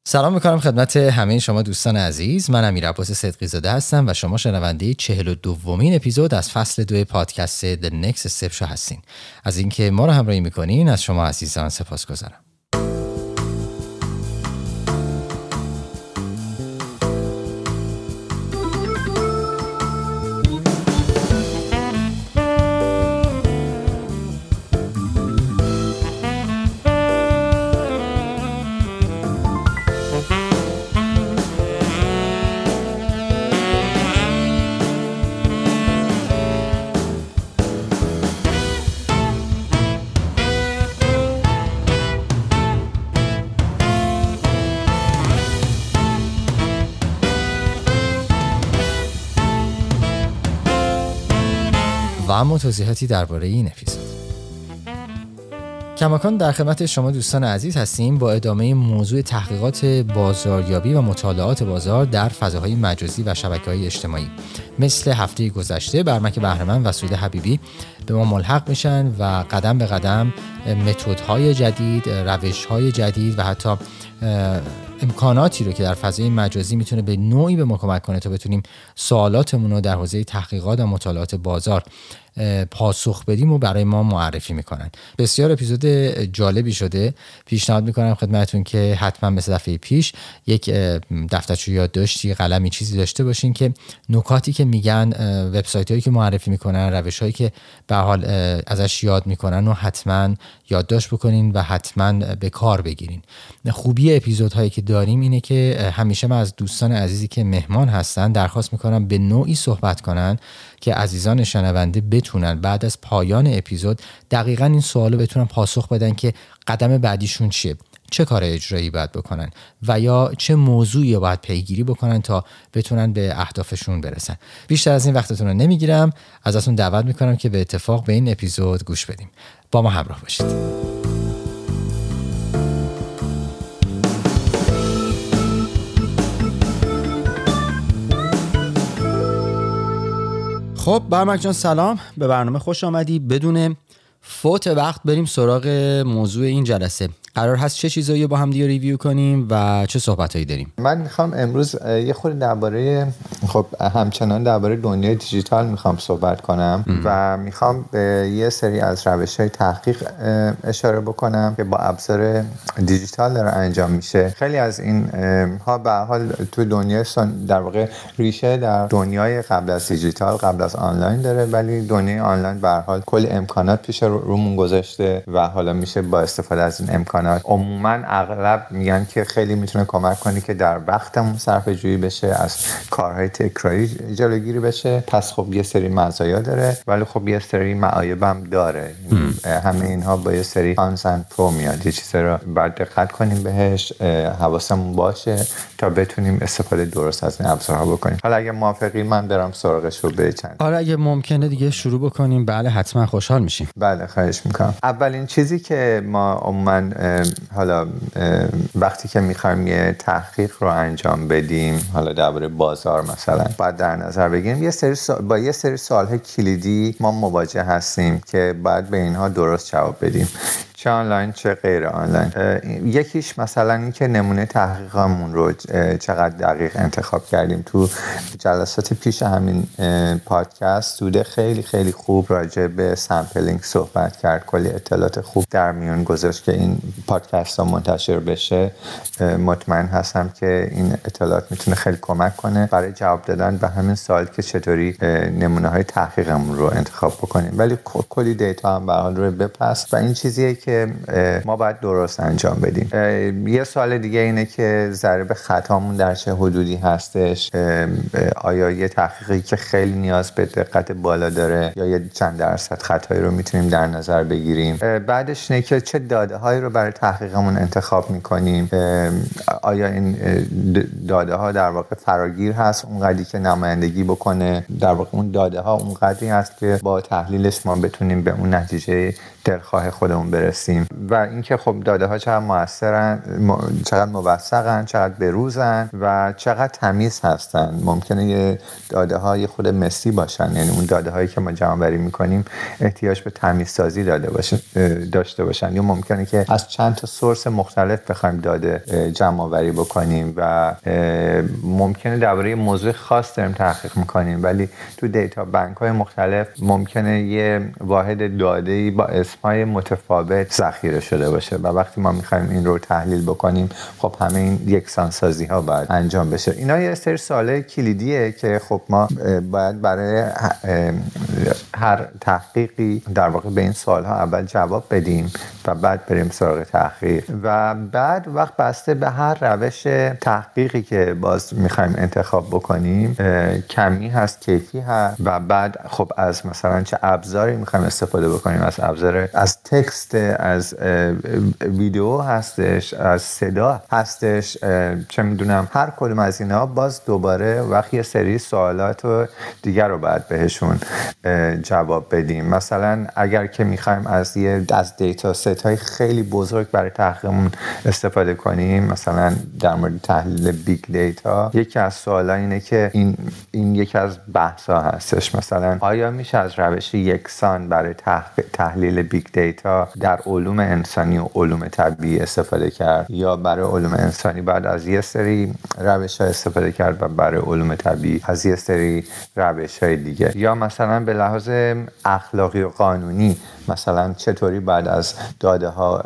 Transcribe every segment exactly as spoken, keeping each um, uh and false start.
سلام میکنم خدمت همه شما دوستان عزیز. من امیر عباس صدقی زاده هستم و شما شنونده چهل و دومین اپیزود از فصل دو پادکست The Next Step هستین. از اینکه ما رو همراهی میکنین از شما عزیزان سپاسگزارم. و اما توضیحاتی درباره این اپیزود. کماکان در خدمت شما دوستان عزیز هستیم با ادامه موضوع تحقیقات بازاریابی و مطالعات بازار در فضاهای مجازی و شبکه‌های اجتماعی. مثل هفته گذشته برمک بهرمند و سعید حبیبی به ما ملحق میشن و قدم به قدم متدهای جدید، روش‌های جدید و حتی امکاناتی رو که در فضای مجازی میتونه به نوعی به ما کمک کنه تا بتونیم سوالاتمون رو در حوزه تحقیقات و مطالعات بازار پاسخ بدیم و برای ما معرفی میکنن. بسیار اپیزود جالبی شده. پیشنهاد میکنم خدمتتون که حتما مثل دفعه پیش یک دفترچه یادداشتی، قلمی، چیزی داشته باشین که نکاتی که میگن، وبسایت هایی که معرفی میکنن، روش هایی که به حال ازش یاد میکنن و حتما یادداشت بکنین و حتما به کار بگیرین. خوبی اپیزودهایی که داریم اینه که همیشه من از دوستان عزیزی که مهمان هستن درخواست میکنم به نوعی صحبت کنن که عزیزان شنونده بتونن بعد از پایان اپیزود دقیقاً این سوالو بتونن پاسخ بدن که قدم بعدیشون چیه، چه کار اجرایی باید بکنن و یا چه موضوعی باید پیگیری بکنن تا بتونن به اهدافشون برسن. بیشتر از این وقتتون رو نمیگیرم، ازتون دعوت میکنم که به اتفاق به این اپیزود گوش بدیم. با ما همراه باشید. خب برمک جان سلام، به برنامه خوش آمدی. بدون فوت وقت بریم سراغ موضوع این جلسه. قرار هست چه چیزایی با هم دیگه ریویو کنیم و چه صحبتایی داریم؟ من میخوام امروز یه خورده درباره خب همچنان درباره دنیای دیجیتال میخوام صحبت کنم ام. و میخوام به یه سری از روش‌های تحقیق اشاره بکنم که با ابزار دیجیتال داره انجام میشه. خیلی از این ها به حال تو دنیای در واقع ریشه در دنیای قبل از دیجیتال، قبل از آنلاین داره، ولی دنیای آنلاین به هر حال کلی امکانات پیش رومون گذاشته و حالا میشه با استفاده از این امکانات عموما اغلب میگن که خیلی میتونه کمک کنه که در وقتمون صرفه جویی بشه، از کارهای تکراری جلوگیری بشه. پس خب یه سری مزایا داره ولی خب یه سری معایب هم داره. همه اینها با یه سری کانز اند پرو میاد. یه چیزی رو باید دقت کنیم بهش، حواسمون باشه تا بتونیم استفاده درست از این ابزارها بکنیم. حالا اگه موافقی من برم سراغش رو به چند. آره اگه ممکنه دیگه شروع بکنیم. بله حتما خوشحال میشیم. بله خواهش میکنم. اولین چیزی که ما عموما حالا وقتی که میخوایم یه تحقیق رو انجام بدیم، حالا درباره بازار مثلا، باید در نظر بگیریم یه سری سوال، با یه سری سوال‌های کلیدی ما مواجه هستیم که باید به اینها درست جواب بدیم، چه آنلاین چه غیر آنلاین. یکیش مثلا این که نمونه تحقیقمون رو چقدر دقیق انتخاب کردیم. تو جلسات پیش همین پادکست سوده خیلی خیلی خوب راجع به سامپلینگ صحبت کرد، کلی اطلاعات خوب در میون گذاشت که این پادکست ها منتشر بشه. مطمئن هستم که این اطلاعات میتونه خیلی کمک کنه برای جواب دادن به همین سوال که چطوری نمونه های تحقیقمون رو انتخاب بکنیم. ولی کلی دیتا هم به حال رو بپس و این چیزیه که ما باید درست انجام بدیم. یه سوال دیگه اینه که ضریب خطامون در چه حدودی هستش. آیا یه تحقیقی که خیلی نیاز به دقت بالا داره یا یه چند درصد خطایی رو میتونیم در نظر بگیریم. بعدش اینه که چه داده هایی رو برای تحقیقمون انتخاب میکنیم. آیا این داده ها در واقع فراگیر هست اونقدری که نمایندگی بکنه، در واقع اون داده ها اونقدری هست که با تحلیلش ما بتونیم به اون نتیجه دلخواه خودمون برسیم. برسیم و اینکه خب داده ها چقدر موثرن، چقدر موثقن، چقدر بروزن و چقدر تمیز هستن. ممکنه یه داده ها یه خود مسی باشن، یعنی اون داده هایی که ما جمع آوری میکنیم احتیاج به تمیزسازی داده باشه داشته باشن، یا ممکنه که از چند تا سورس مختلف بخوایم داده جمع آوری بکنیم و ممکنه درباره موضوع خاص داریم تحقیق میکنیم ولی تو دیتا بانک های مختلف ممکنه یه واحد داده‌ای با اسمای متفاوت ذخیره شده باشه و وقتی ما میخوایم این رو تحلیل بکنیم خب همه این یکسانسازی ها باید انجام بشه. اینا یه سری سوالای کلیدیه که خب ما باید برای هر تحقیقی در واقع به این سوال ها اول جواب بدیم و بعد بریم سراغ تحقیق و بعد وقت بسته به هر روش تحقیقی که باز میخوایم انتخاب بکنیم، کمی هست، کیفی هست و بعد خب از مثلا چه ابزاری میخوایم استفاده بکنیم، از ابزار از تکست، از ویدیو هستش، از صدا هستش، چه میدونم هر کدوم از اینا باز دوباره وقتی یه سری سوالات و دیگر رو باید بهشون جواب بدیم. مثلا اگر که میخوایم از یه از دیتا ست های خیلی بزرگ برای تحقیقمون استفاده کنیم، مثلا در مورد تحلیل بیگ دیتا، یکی از سوالا اینه که این این یکی از بحثا هستش، مثلا آیا میشه از روش یکسان برای تحلیل بیگ دیتا در علوم انسانی و علوم طبیعی استفاده کرد یا برای علوم انسانی بعد از یه سری روش‌ها استفاده کرد و برای علوم طبیعی از یه سری روش‌های دیگه، یا مثلا به لحاظ اخلاقی و قانونی مثلا چطوری بعد از داده ها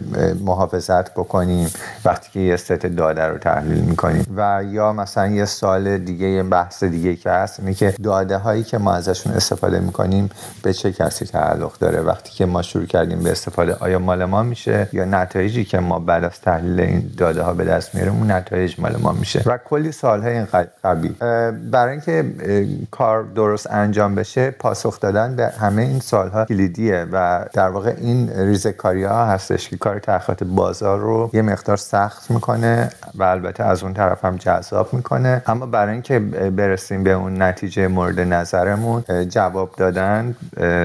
محافظت بکنیم وقتی که یه ست داده رو تحلیل میکنیم، و یا مثلا یه سوال دیگه، یه بحث دیگه که هست اینه که داده هایی که ما ازشون استفاده میکنیم به چه کسی تعلق داره. وقتی که ما شروع کردیم به استفاده آیا مال ما میشه یا نتایجی که ما بعد از تحلیل این داده ها به دست میاریم اون نتایج مال ما میشه و کلی سوال های این قبیل. برای اینکه کار درست انجام بشه پاسخ دادن به همه این سوال ها کلیدیه و در واقع این ریزه‌کاری ها هستش که کار تحقیقات بازار رو یه مقدار سخت میکنه و البته از اون طرف هم جذاب میکنه. اما برای اینکه برسیم به اون نتیجه مورد نظرمون جواب دادن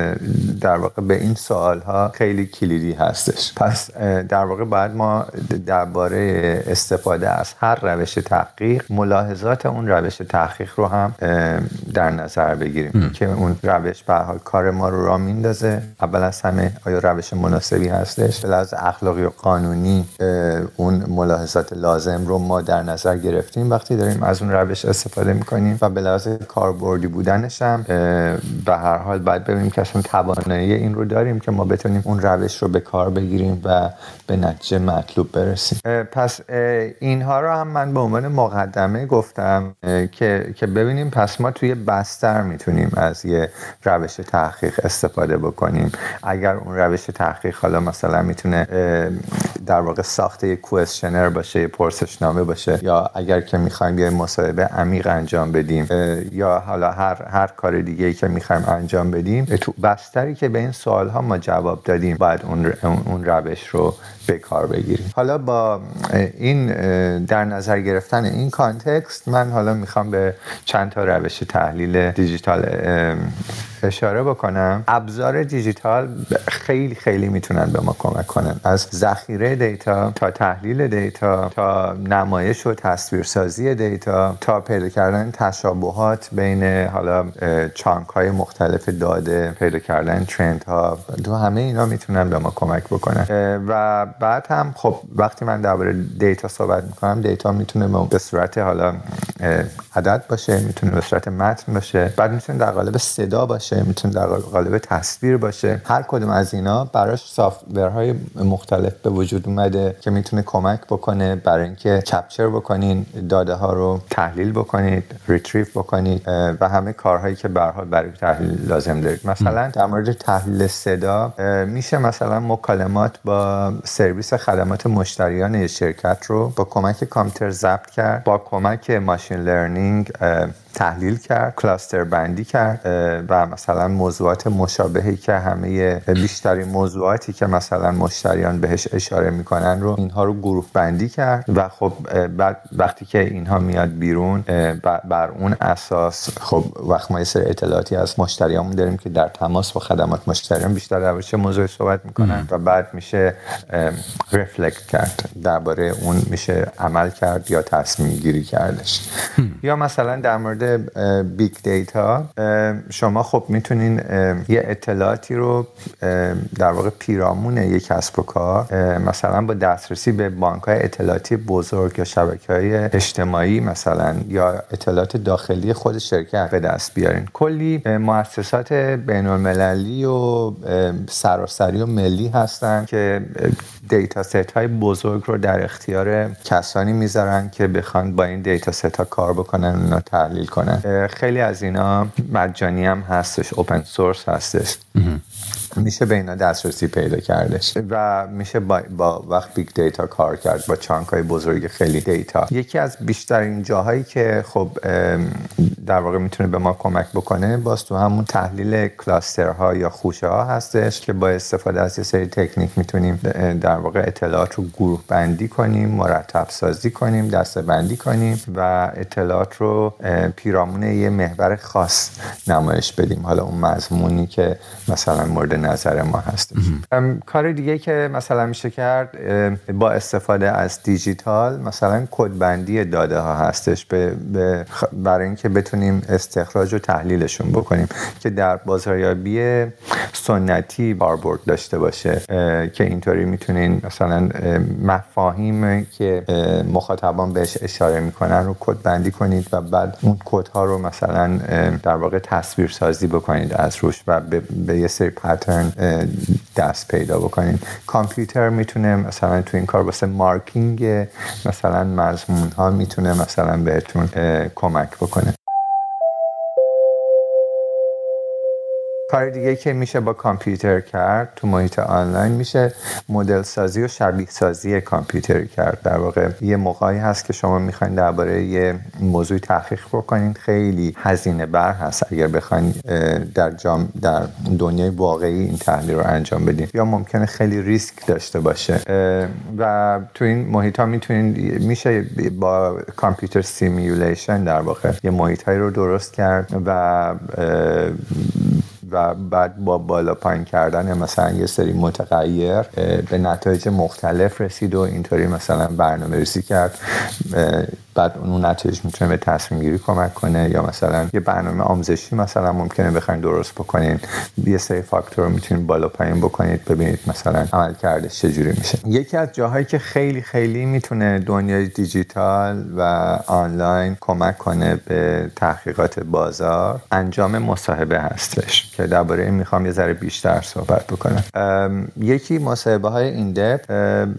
در واقع به این سوال ها خیلی کلیدی هستش. پس در واقع باید ما درباره استفاده از هر روش تحقیق ملاحظات اون روش تحقیق رو هم در نظر بگیریم ام. که اون روش به هر حال کار ما رو راه میندازه. اول از همه آیا روش مناسبی هستش؟ به لحاظ اخلاقی و قانونی اون ملاحظات لازم رو ما در نظر گرفتیم وقتی داریم از اون روش استفاده میکنیم و به لحاظ کاربردی بودنش هم به هر حال باید ببینیم که اصلا توانایی این رو داریم که ما بتونیم اون روش رو به کار بگیریم و به نتیجه مطلوب برسیم. پس اینها رو هم من به عنوان مقدمه گفتم که که ببینیم پس ما توی بستر میتونیم از یه روش تحقیق استفاده بکنیم. اگر اون روش تحقیق حالا مثلا میتونه در واقع ساخته یک کوئسشنر باشه، پرسشنامه باشه، یا اگر که میخوایم یه مصاحبه عمیق انجام بدیم یا حالا هر هر کار دیگه‌ای که میخوایم انجام بدیم، تو بستری که به این سوال‌ها ما جواب دادیم باید اون اون روش رو به کار بگیریم. حالا با این در نظر گرفتن این کانتکست من حالا میخوام به چند تا روش تحلیل دیجیتال اشاره بکنم. ابزار دیجیتال خیلی خیلی میتونن به ما کمک کنن، از ذخیره دیتا تا تحلیل دیتا تا نمایش و تصویرسازی دیتا تا پیدا کردن تشابهات بین حالا چانک های مختلف داده، پیدا کردن ترند ها، تو همه اینا میتونن به ما کمک بکنن. و بعد هم خب وقتی من درباره دیتا صحبت میکنم، دیتا میتونه به صورت حالا عدد باشه، میتونه به صورت متن باشه، بعد میتونه در قالب صدا باشه، میتونه در قالب تصویر باشه. هر کدوم از اینا براش سافت‌ورهای مختلف به وجود اومده که میتونه کمک بکنه برای اینکه کپچر بکنین داده ها رو، تحلیل بکنید، ریتریو بکنید و همه کارهایی که به هر حال برای تحلیل لازم دارید. مثلا در مورد تحلیل صدا میشه مثلا مکالمات با سرویس خدمات مشتریان شرکت رو با کمک کامپیوتر ضبط کرد، با کمک ماشین لرنینگ تحلیل کرد، کلاستر بندی کرد و مثلا موضوعات مشابهی که همه بیشترین موضوعاتی که مثلا مشتریان بهش اشاره میکنن رو اینها رو گروه بندی کرد و خب بعد وقتی که اینها میاد بیرون بر اون اساس خب وقت ما یه سری اطلاعاتی از مشتریامون داریم که در تماس با خدمات مشتریان بیشتر درباره چه موضوعی صحبت میکنن و بعد میشه رفلکت کرد درباره اون، میشه عمل کرد یا تصمیم گیری کردش. یا مثلا در مورد بیگ دیتا شما خب میتونین یه اطلاعاتی رو در واقع پیرامون یک کسب و کار مثلا با دسترسی به بانک‌های اطلاعاتی بزرگ یا شبکه‌های اجتماعی مثلا یا اطلاعات داخلی خود شرکت به دست بیارین. کلی مؤسسات بین‌المللی و سراسری و ملی هستن که دیتا ست های بزرگ رو در اختیار کسانی میذارن که بخوان با این دیتا ست ها کار بکنن و اونا تحلیل کنن. خیلی از اینا مجانی هم هستش، اوپن سورس هستش، میشه به اینا دسترسی پیدا کردش و میشه با, با وقت بیگ دیتا کار کرد، با چانک های بزرگ خیلی دیتا. یکی از بیشترین جاهایی که خب در واقع میتونه به ما کمک بکنه باز تو همون تحلیل کلاسترها یا خوشه ها هستش که با استفاده از یه سری تکنیک میتونیم در واقع اطلاعات رو گروه بندی کنیم، مرتب سازی کنیم، دسته بندی کنیم و اطلاعات رو پیرامون یه محور خاص نمایش بدیم، حالا اون مضمونی که مثلا مورد نظر ما هست. کار دیگه که مثلا میشه کرد با استفاده از دیجیتال مثلا کدبندی داده ها هستش به برای اینکه بتونیم استخراج و تحلیلشون بکنیم که در بازاریابی سنتی کاربرد داشته باشه که اینطوری میتونین مثلا مفاهیم که مخاطبان بهش اشاره میکنن رو کدبندی کنید و بعد اون کدها رو مثلا در واقع تصویر سازی بکنید از روش و به, به یه سری پترن دست پیدا بکنید. کامپیوتر میتونه مثلا تو این کار واسه مارکینگ مثلا مضمون ها میتونه مثلا بهتون کمک بکنه. کار دیگه که میشه با کامپیوتر کرد تو محیط آنلاین میشه مدل سازی و شبیه سازی کامپیوتری کرد. در واقع یه موقعی هست که شما میخواین درباره یه موضوع تحقیق بکنین، خیلی هزینه بر هست اگر بخواین در جام در دنیای واقعی این تحلیل رو انجام بدین، یا ممکنه خیلی ریسک داشته باشه و تو این محیط ها میتونین میشه با کامپیوتر سیمیولیشن در واقع یه محیط هایی رو درست کرد و و بعد با بالا پایین کردن مثلا یه سری متغیر به نتایج مختلف رسید و اینطوری مثلا برنامه‌ریزی کرد. بعد اون نتایج میتونه به تصمیم گیری کمک کنه، یا مثلا یه برنامه آموزشی مثلا ممکنه بخواید درست بکنین، یه سری فاکتور رو میتونید بالا پایین بکنید ببینید مثلا عمل کردش چجوری میشه. یکی از جاهایی که خیلی خیلی میتونه دنیای دیجیتال و آنلاین کمک کنه به تحقیقات بازار انجام مصاحبه هستش که درباره این میخوام یه ذره بیشتر صحبت بکنم. یکی مصاحبه های این دپ،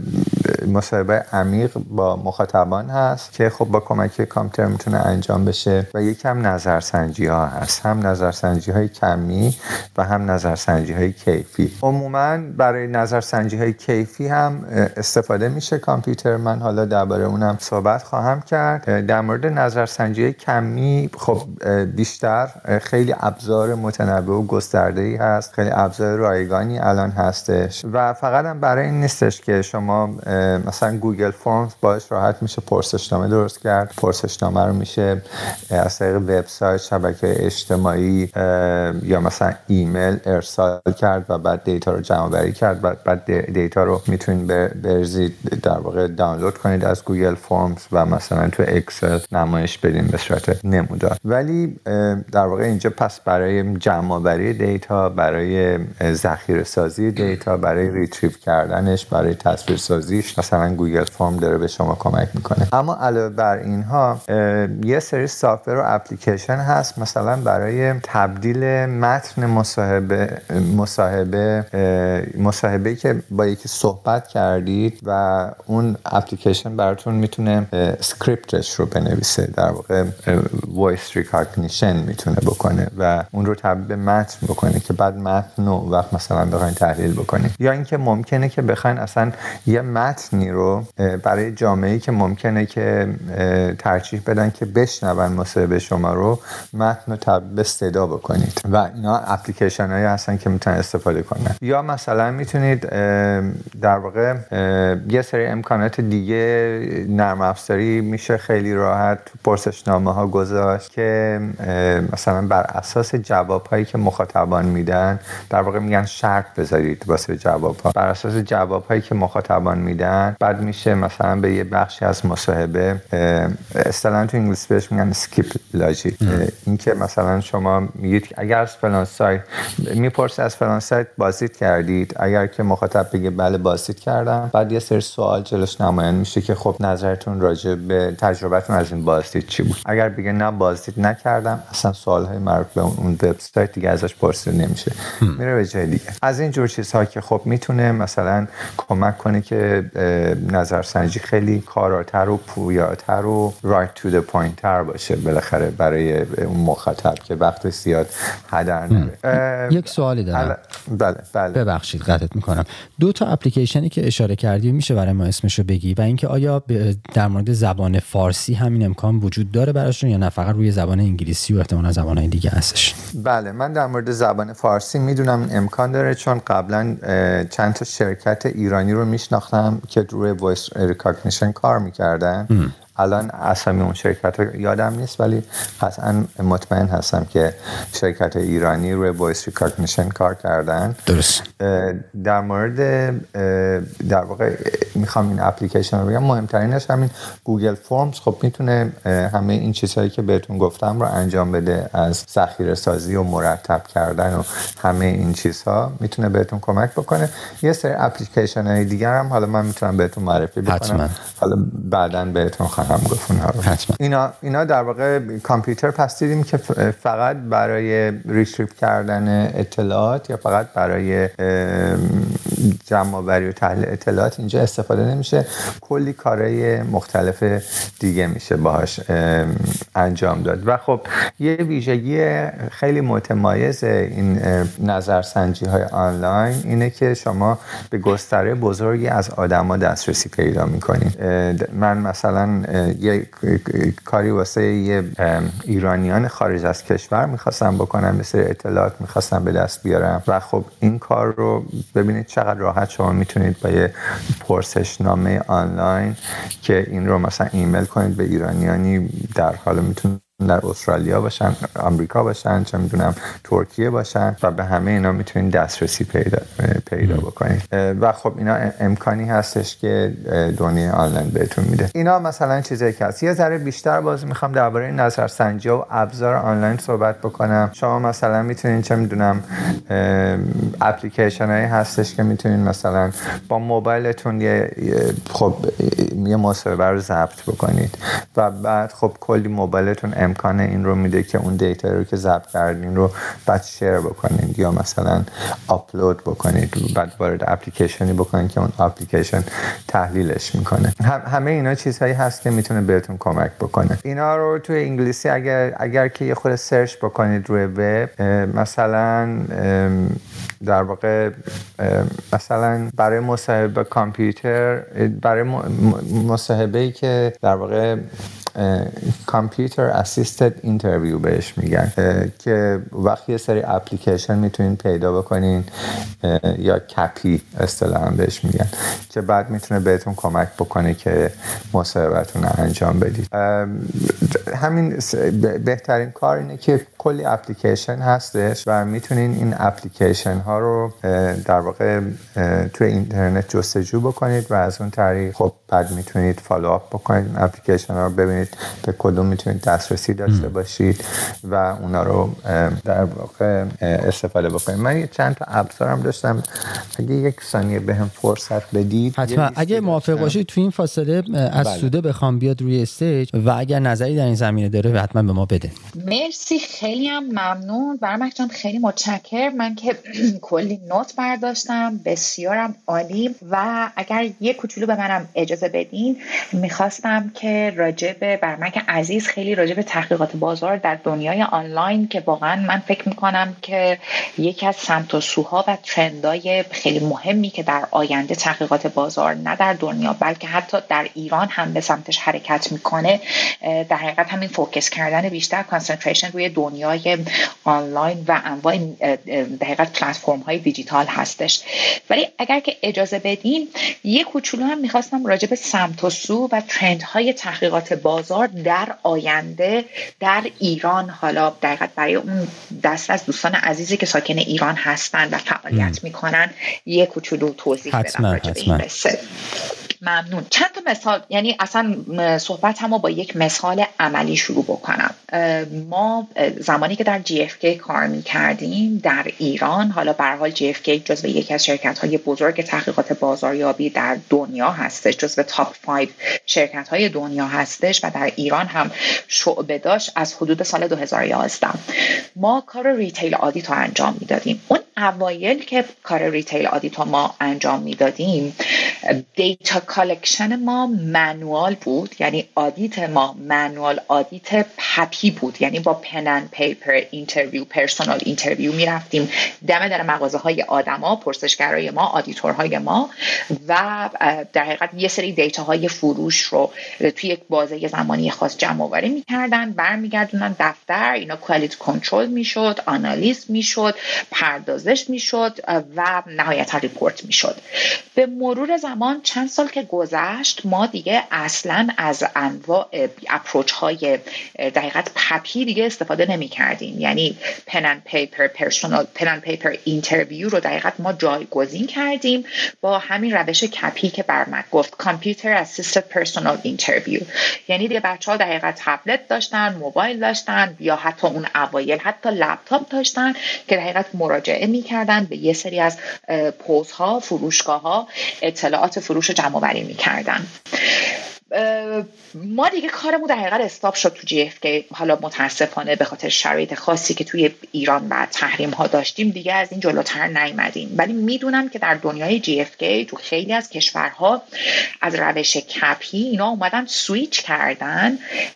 مصاحبه عمیق با مخاطبان هست که خب با کمک کامپیوتر میتونه انجام بشه و یکم نظرسنجی ها هست، هم نظرسنجی های کمی و هم نظرسنجی های کیفی. عموما برای نظرسنجی های کیفی هم استفاده میشه کامپیوتر، من حالا درباره اونم صحبت خواهم کرد. در مورد نظرسنجی های کمی خب بیشتر خیلی ابزار متنوع و گسترده‌ای هست، خیلی ابزار رایگانی الان هستش و فقط هم برای این نیستش که شما مثلا گوگل فرمز باش راحت میشه پرسشنامه درست کرد. پرسشنامه رو میشه از طریق وبسایت، شبکه اجتماعی یا مثلا ایمیل ارسال کرد و بعد دیتا رو جمع آوری کرد. بعد بعد دیتا رو میتونید برزید در واقع دانلود کنید از گوگل فرمز و مثلا تو اکسل نمایش بدین به صورت نمودار. ولی در واقع اینجا پس برای جمع آوری دیتا، برای ذخیره سازی دیتا، برای ریتریو کردنش، برای تصویر سازیش مثلا گوگل فرم داره به شما کمک میکنه. اما علاوه بر اینها یه سری سافتور و اپلیکیشن هست مثلا برای تبدیل متن مصاحبه مصاحبه مصاحبه‌ای که با یکی صحبت کردید و اون اپلیکیشن براتون میتونه اسکریپتش رو بنویسه، در واقع وایس ریکگنیشن میتونه بکنه و اون رو تبدیل به متن بکنه که بعد متن رو وقت مثلا بخواید تحلیل بکنید. یا اینکه ممکنه که بخواید اصلا یه متن متنی رو برای جامعه‌ای که ممکنه که ترجیح بدن که بشنون مصاحبه شما رو، متن رو تبدیل به صدا بکنید و اینا اپلیکیشن هایی هستن که میتونن استفاده کنن. یا مثلا میتونید در واقع یه سری امکانات دیگه نرم افزاری میشه خیلی راحت تو پرسشنامه ها گذاشت که مثلا بر اساس جواب هایی که مخاطبان میدن، در واقع میگن شرط بذارید واسه جواب ها، بر اساس جواب هایی که مخاطبان میدن بعد میشه مثلا به یه بخشی از مصاحبه، اصطلاحاً تو انگلیسی بهش میگن اسکیپ لاجیک، این که مثلا شما میگید اگر از فلان سایت میپرسه از فلان سایت بازدید کردید، اگر که مخاطب بگه بله بازدید کردم، بعد یه سری سوال جلوش نمایان میشه که خب نظرتون راجع به تجربتون از این بازدید چی بود. اگر بگه نه بازدید نکردم، اصلا سوالهای مربوط به اون وبسایت دیگه ازش پرسیده نمیشه، میره به جای دیگه. از این جور چیزها که خب میتونه مثلا کمک کنه که نظرسنجی خیلی کاراتر و پویاتر و right to the point تر باشه بالاخره برای اون مخاطب که وقت زیاد هدر نره. یک سوالی دارم. بله بله ببخشید قطعت میکنم. دو تا اپلیکیشنی که اشاره کردی میشه برای ما اسمشو بگی و اینکه آیا در مورد زبان فارسی همین امکان وجود داره براشون یا نه فقط روی زبان انگلیسی و احتمالاً زبان‌های دیگه هستش؟ بله من در مورد زبان فارسی میدونم امکان داره، چون قبلا چند تا شرکت ایرانی رو میشناختم که روی وایس ریکگنیشن کار میکردن. الان اسامی اون شرکت ها یادم نیست، ولی قطعا مطمئن هستم که شرکت ایرانی روی وایس ریکگنیشن کار کردن. درست. در مورد در واقع میخوام این اپلیکیشن رو بگم، مهمترینش همین گوگل فرمز خب میتونه همه این چیزهایی که بهتون گفتم رو انجام بده، از ذخیره سازی و مرتب کردن و همه این چیزها میتونه بهتون کمک بکنه. یه سری اپلیکیشن های دیگر هم حالا من میتونم بهتون معرفی بکنم، حتما. حالا بعداً بهتون خواهم گفت اونها رو. حتما. اینا اینا در واقع کامپیوتر پس دیدیم که فقط برای ریتریو کردن اطلاعات یا فقط برای جمع آوری و تحلیل اطلاعات اینجا استفاده نمیشه، کلی کارهای مختلف دیگه میشه باهاش انجام داد. و خب یه ویژگی خیلی متمایز این نظرسنجی های آنلاین اینه که شما به گستره بزرگی از آدما دسترسی پیدا میکنید. من مثلا یه کاری واسه یه ایرانیان خارج از کشور میخواستم بکنم، مثل اطلاعات میخواستم به دست بیارم و خب این کار رو ببینید چقدر راحت شما میتونید با یه پرسشنامه آنلاین که این رو مثلا ایمیل کنید به ایرانیانی در حال میتونید در استرالیا باشن، آمریکا باشن، چه میدونم ترکیه باشن و به همه اینا میتونید دسترسی پیدا پیدا بکنید و خب اینا امکانی هستش که دنیای آنلاین بهتون میده. اینا مثلا چیزایی که هست. یه ذره بیشتر باز میخوام درباره نظرسنجی و ابزار آنلاین صحبت بکنم. شما مثلا میتونید چه میدونم اپلیکیشن هایی هستش که میتونید مثلا با موبایلتون یه خب یه مصاحبه رو ضبط بکنید و بعد خب کلی موبایلتون امکان این رو میده که اون دیتا رو که ضبط کردین رو بعد شیر بکنید یا مثلا آپلود بکنید، بعد وارد اپلیکیشنی بکنید که اون اپلیکیشن تحلیلش میکنه. هم همه اینا چیزهایی هست که میتونه بهتون کمک بکنه. اینا رو توی انگلیسی اگر اگر که یه خورده سرچ بکنید روی وب، مثلا در واقع مثلا برای مصاحبه کامپیوتر، برای مصاحبه‌ای که در واقع کامپیوتر اسیستد اینترویو بهش میگن که وقتی یه سری اپلیکیشن میتونین پیدا بکنین یا کپی اصطلاحاً بهش میگن که بعد میتونه بهتون کمک بکنه که مصاحبهتون رو انجام بدید. همین بهترین کار اینه که کلی اپلیکیشن هستش و میتونین این اپلیکیشن ها رو در واقع توی اینترنت جستجو بکنید و از اون طریق خب بعد میتونید فالوآپ بکنید این اپلیکیشن ها رو، ببینید به کدوم میتونید دسترسی داشته باشید و اونا رو در واقع استفاده بکنید. من یه چند تا ابزارم داشتم، اگه یک ثانیه بهم فرصت بدید. حتما اگه موافق باشید تو این فاصله از بله. سوده بخوام بیاد روی استیج و اگر نظری در این زمینه داره حتما به ما بده. مرسی، خیلی هم ممنون. برمک جان خیلی متشکرم. من که کلی نوت برداشتم، بسیارم عالی. و اگر یه کوچولو به منم اجازه اجازه بدین میخواستم که راجب برمک عزیز خیلی راجب تحقیقات بازار در دنیای آنلاین که واقعا من فکر میکنم که یکی از سمت و سوها و ترندهای خیلی مهمی که در آینده تحقیقات بازار نه در دنیا بلکه حتی در ایران هم به سمتش حرکت میکنه، در حقیقت همین فوکس کردن بیشتر کانسنتریشن روی دنیای آنلاین و انواع در حقیقت پلتفرم های دیجیتال هستش. ولی اگر که اجازه بدین یک کوچولو هم میخواستم راجع به سمت و سو و ترند های تحقیقات بازار در آینده در ایران، حالا در حقیقت برای اون دست از دوستان عزیزی که ساکن ایران هستن و فعالیت میکنن یک کوچولو توضیح بدم راجع به این قصه. ممنون. چند تا مثال، یعنی اصلا صحبت هم با یک مثال عملی شروع بکنم. ما زمانی که در جی اف کی کار میکردیم در ایران، حالا به هر حال جی اف کی جزو یکی از شرکت های بزرگ تحقیقات بازاریابی در دنیا هستش، جزو تاپ پنج شرکت های دنیا هستش و در ایران هم شعبه داشت از حدود سال دو هزار و یازده. ما کار ریتیل آدیت رو انجام میدادیم. اون اوایل که کار ریتیل آدیت رو ما انجام میدادیم، دیتا کالکشن ما منوال بود، یعنی آدیت ما منوال آدیت پپی بود، یعنی با پن اند پیپر اینترویو، پرسونال اینترویو میرفتیم دم در مغازه های آدما، پرسشگرای ما، آدیتورهای ما و در حقیقت یه سری دیتا های فروش رو توی یک بازه زمانی خاص جمع آوری میکردن، برمیگردونن دفتر، اینا کوالیتی کنترل میشد، آنالیز میشد، پردازش میشد و نهایتا ریپورت میشد. به مرور زمان چند سال که گذشت ما دیگه اصلا از انواع اپروچ های در حقیقت پپی دیگه استفاده نمی کردیم، یعنی پن اند پیپر پرسونال پن اند پیپر اینترویو رو در حقیقت ما جایگزین کردیم با همین روش کپی که برمک گفت، کامپیوتر اسیستد پرسونال اینترویو. یعنی دیگه بچه‌ها در حقیقت تبلت داشتن، موبایل داشتن یا حتی اون اوایل حتی لپتاپ داشتن که در حقیقت مراجعه می‌کردن به یه سری از پوزها، فروشگاه‌ها، اطلاعات فروش رو جمع آوری می‌کردن. ما دیگه کارمون در حقیقت استاپ شد تو جی اف کی. حالا متاسفانه به خاطر شرایط خاصی که توی ایران و تحریم ها داشتیم دیگه از این جلوتر نیومدیم، ولی میدونم که در دنیای جی اف کی تو خیلی از کشورها از روش کپی اینا اومدن سویچ کردن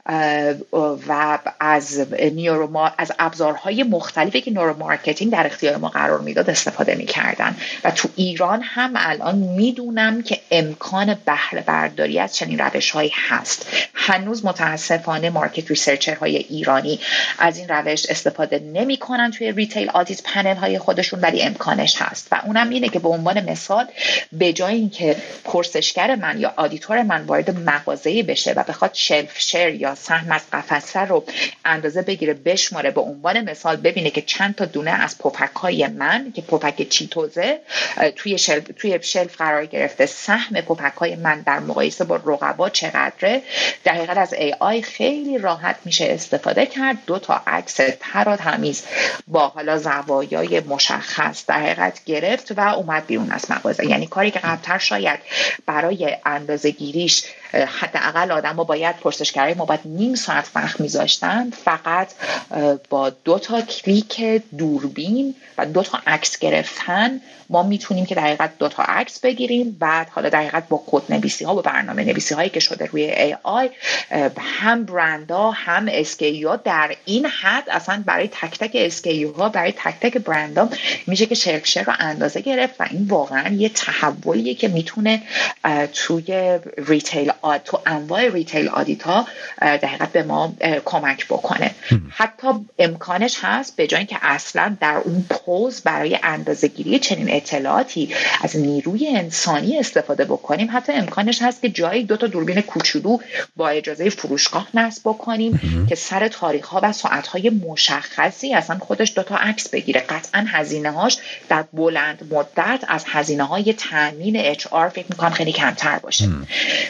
و از نیورو از ابزارهای مختلفی که نورو مارکتینگ در اختیار ما قرار میداد استفاده میکردن و تو ایران هم الان میدونم که امکان بهره برداری از چنین روش هایی هست. هنوز متاسفانه مارکت ریسرچرهای ایرانی از این روش استفاده نمی کنن توی ریتیل آدیت پنل های خودشون، ولی امکانش هست و اونم اینه که به عنوان مثال به جای اینکه پرسشگر من یا آدیتور من وارد مغازه بشه و بخواد شلف شیر یا سهم از قفسه رو اندازه بگیره بشماره، به عنوان مثال ببینه که چند تا دونه از پفک های من که پفک چیتوزه توی شلف توی شلف قرار گرفته، سهم پفک های من در مقایسه با رقبا چقدره، در حقیقت از ای آی خیلی راحت میشه استفاده کرد، دو تا عکس تر و تمیز با حالا زوایای مشخص در حقیقت گرفت و اومد بیرون از مغازه. یعنی کاری که قبلتر شاید برای اندازه گیریش حداقل آدم ها باید پرسشگرای ما باید نیم ساعت وقت میذاشتن، فقط با دو تا کلیک دوربین و دو تا عکس گرفتن ما میتونیم که در حقیقت دو تا عکس بگیریم، بعد حالا در حقیقت با کد نویسی ها و برنامه نویسی هایی که شده روی ای آی هم برندها هم اسکیو ها در این حد اصلا برای تک تک اسکیو ها برای تک تک برندها میشه که شلف شیر رو اندازه گرفت و این واقعا یه تحولیه که میتونه توی ریتیل آد تو انواع ریتیل آدیت ها در حقیقت به ما کمک بکنه. حتی امکانش هست به جای اینکه اصلا در اون پوز برای اندازه گیری چنین اطلاعاتی از نیروی انسانی استفاده بکنیم، حتی امکانش هست که جایی دو تا دوربین کوچولو با اجازه فروشگاه نصب بکنیم که سر تاریخ ها و ساعت های مشخصی اصلا خودش دو تا عکس بگیره. قطعا هزینه هاش در بلند مدت از هزینه های تامین اچ آر فکر میکنم خیلی کمتر باشه. ولی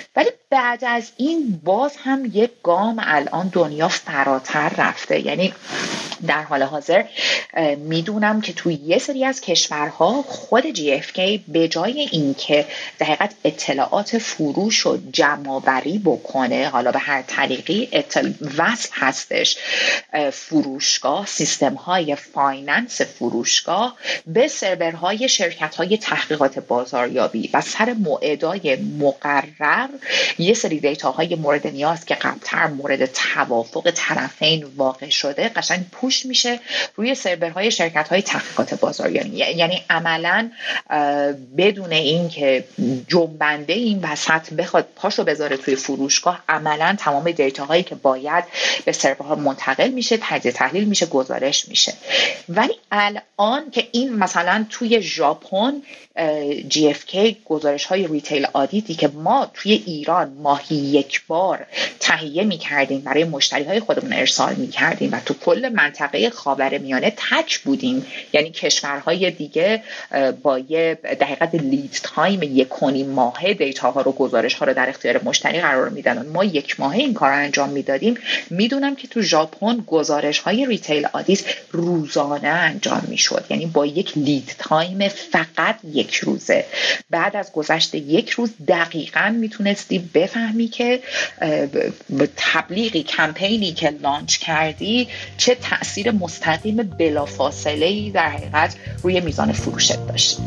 بعد از این باز هم یک گام الان دنیا فراتر رفته. یعنی در حال حاضر میدونم که توی یه سری از کشورها خود جی اف کی به جای اینکه در حقیقت اطلاعات فروش رو جمع‌آوری بکنه، حالا به هر طریقی اطلاع وصل هستش فروشگاه، سیستم‌های فایننس فروشگاه به سرورهای شرکت‌های تحقیقات بازاریابی و سر موعدهای مقرر یه سری دیتاهای مورد نیاز که قبل‌تر مورد توافق طرفین واقع شده قشنگ پوش میشه روی سرورهای شرکت‌های تحقیقات بازاریابی. یعنی عملاً بدون این که جنبنده این وسط بخواد پاشو بذاره توی فروشگاه، عملاً تمام دیتاهایی که باید به سرورها منتقل میشه، تجزیه تحلیل میشه، گزارش میشه. ولی الان که این مثلا توی ژاپن جی اف کی گزارش های ریتیل آدیتی که ما توی ایران ماهی یک بار تهیه میکردیم برای مشتری های خودمون ارسال میکردیم و تو کل منطقه خاورمیانه تک بودیم، یعنی کشورهای دیگه با یه در حقیقت لید تایم یک و نیم ماهه دیتا ها رو، گزارش ها رو در اختیار مشتری قرار میدن، ما یک ماهه این کار رو انجام میدادیم. میدونم که تو ژاپن گزارش های ریتیل آدیت روزانه انجام میشد، یعنی با یک لید تایم فقط یک روزه. بعد از گذشت یک روز دقیقاً میتونستی بفهمی که تبلیغی، کمپینی که لانچ کردی چه تأثیر مستقیم بلافاصله‌ای در حقیقت روی میزان فروشت داشت.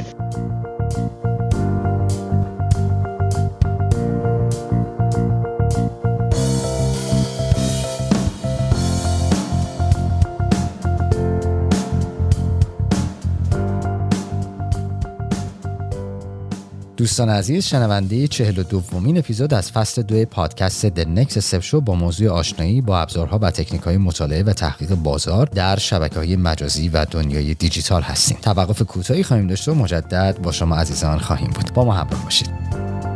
دوستان عزیز، شنونده چهل و دومین اپیزود از فصل دو پادکست The Next Step Show با موضوع آشنایی با ابزارها و تکنیک‌های مطالعه و تحقیق بازار در شبکه‌های مجازی و دنیای دیجیتال هستیم. توقف کوتاهی خواهیم داشت و مجدد با شما عزیزان خواهیم بود. با ما همراه باشید.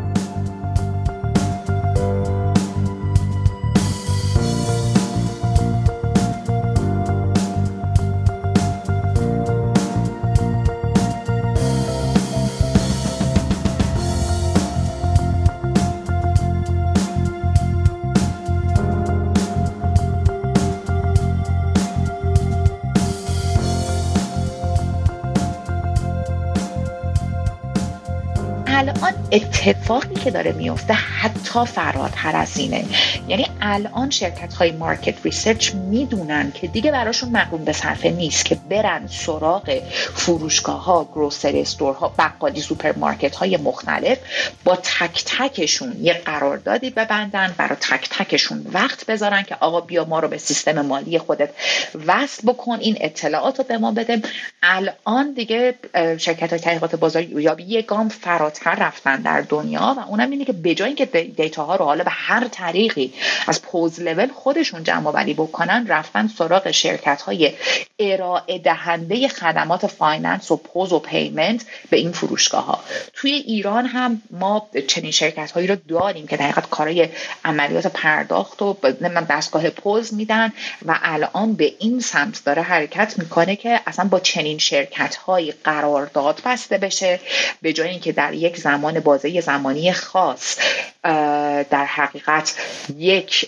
الان اتفاقی که داره میفته حتی فراتر از اینه. یعنی الان شرکت های مارکت ریسرچ میدونن که دیگه براشون مقرون به صرفه نیست که برن سراغ فروشگاه ها، گروسری استور ها، بقالی، سوپرمارکت های مختلف، با تک تکشون یه قراردادی ببندن، برای تک تکشون وقت بذارن که آقا بیا ما رو به سیستم مالی خودت وصل بکن، این اطلاعات رو به ما بده. الان دیگه شرکت های تحقیقات بازاریابی یه گام فراتر رفتن در دنیا و اونم اینه که به جای اینکه دیتا ها رو حالا به هر طریقی از پوز لول خودشون جمع آوری بکنن، رفتن سراغ شرکت های ارائه دهنده خدمات فایننس و پوز و پیمنت به این فروشگاه ها. توی ایران هم ما چنین شرکت هایی رو داریم که در حقیقت کارهای عملیات پرداخت و من دستگاه پوز میدن و الان به این سمت داره حرکت میکنه که اصلا با چنین شرکت های قرارداد بسته بشه، به جای اینکه در یک زمان بازه زمانی خاص در حقیقت یک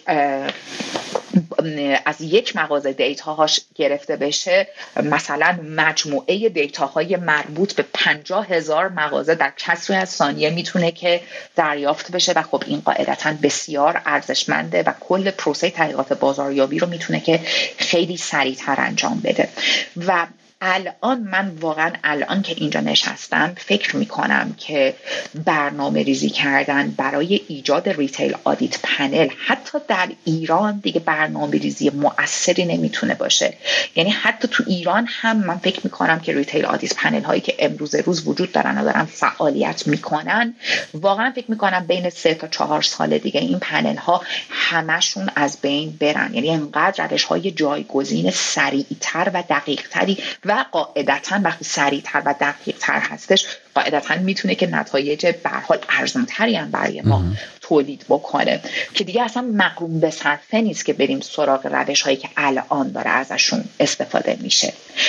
از یک مغازه دیتاهاش گرفته بشه، مثلا مجموعه دیتاهای مربوط به پنجاه هزار مغازه در کسری از ثانیه میتونه که دریافت بشه و خب این قاعدتاً بسیار ارزشمنده و کل پروسه تحقیقات بازاریابی رو میتونه که خیلی سریعتر انجام بده. و الان من واقعا الان که اینجا نشستم فکر میکنم که برنامه ریزی کردن برای ایجاد ریتیل آدیت پنل حتی در ایران دیگه برنامه ریزی مؤثری نمیتونه باشه. یعنی حتی تو ایران هم من فکر میکنم که ریتیل آدیت پنل هایی که امروز روز وجود دارن و دارن فعالیت میکنن، واقعا فکر میکنم بین سه تا چهار سال دیگه این پنل ها همشون از بین برن. یعنی انقدر روش های جایگزین سریعتر و دقیق تری و قاعدتاً وقتی سریعتر و دقیق‌تر هستش قاعدتاً میتونه که نتایج به هر حال ارزان‌تری هم برای ما تولید بکنه که دیگه اصلا مقرون به صرفه نیست که بریم سراغ روش‌هایی که الان داره ازشون استفاده میشه.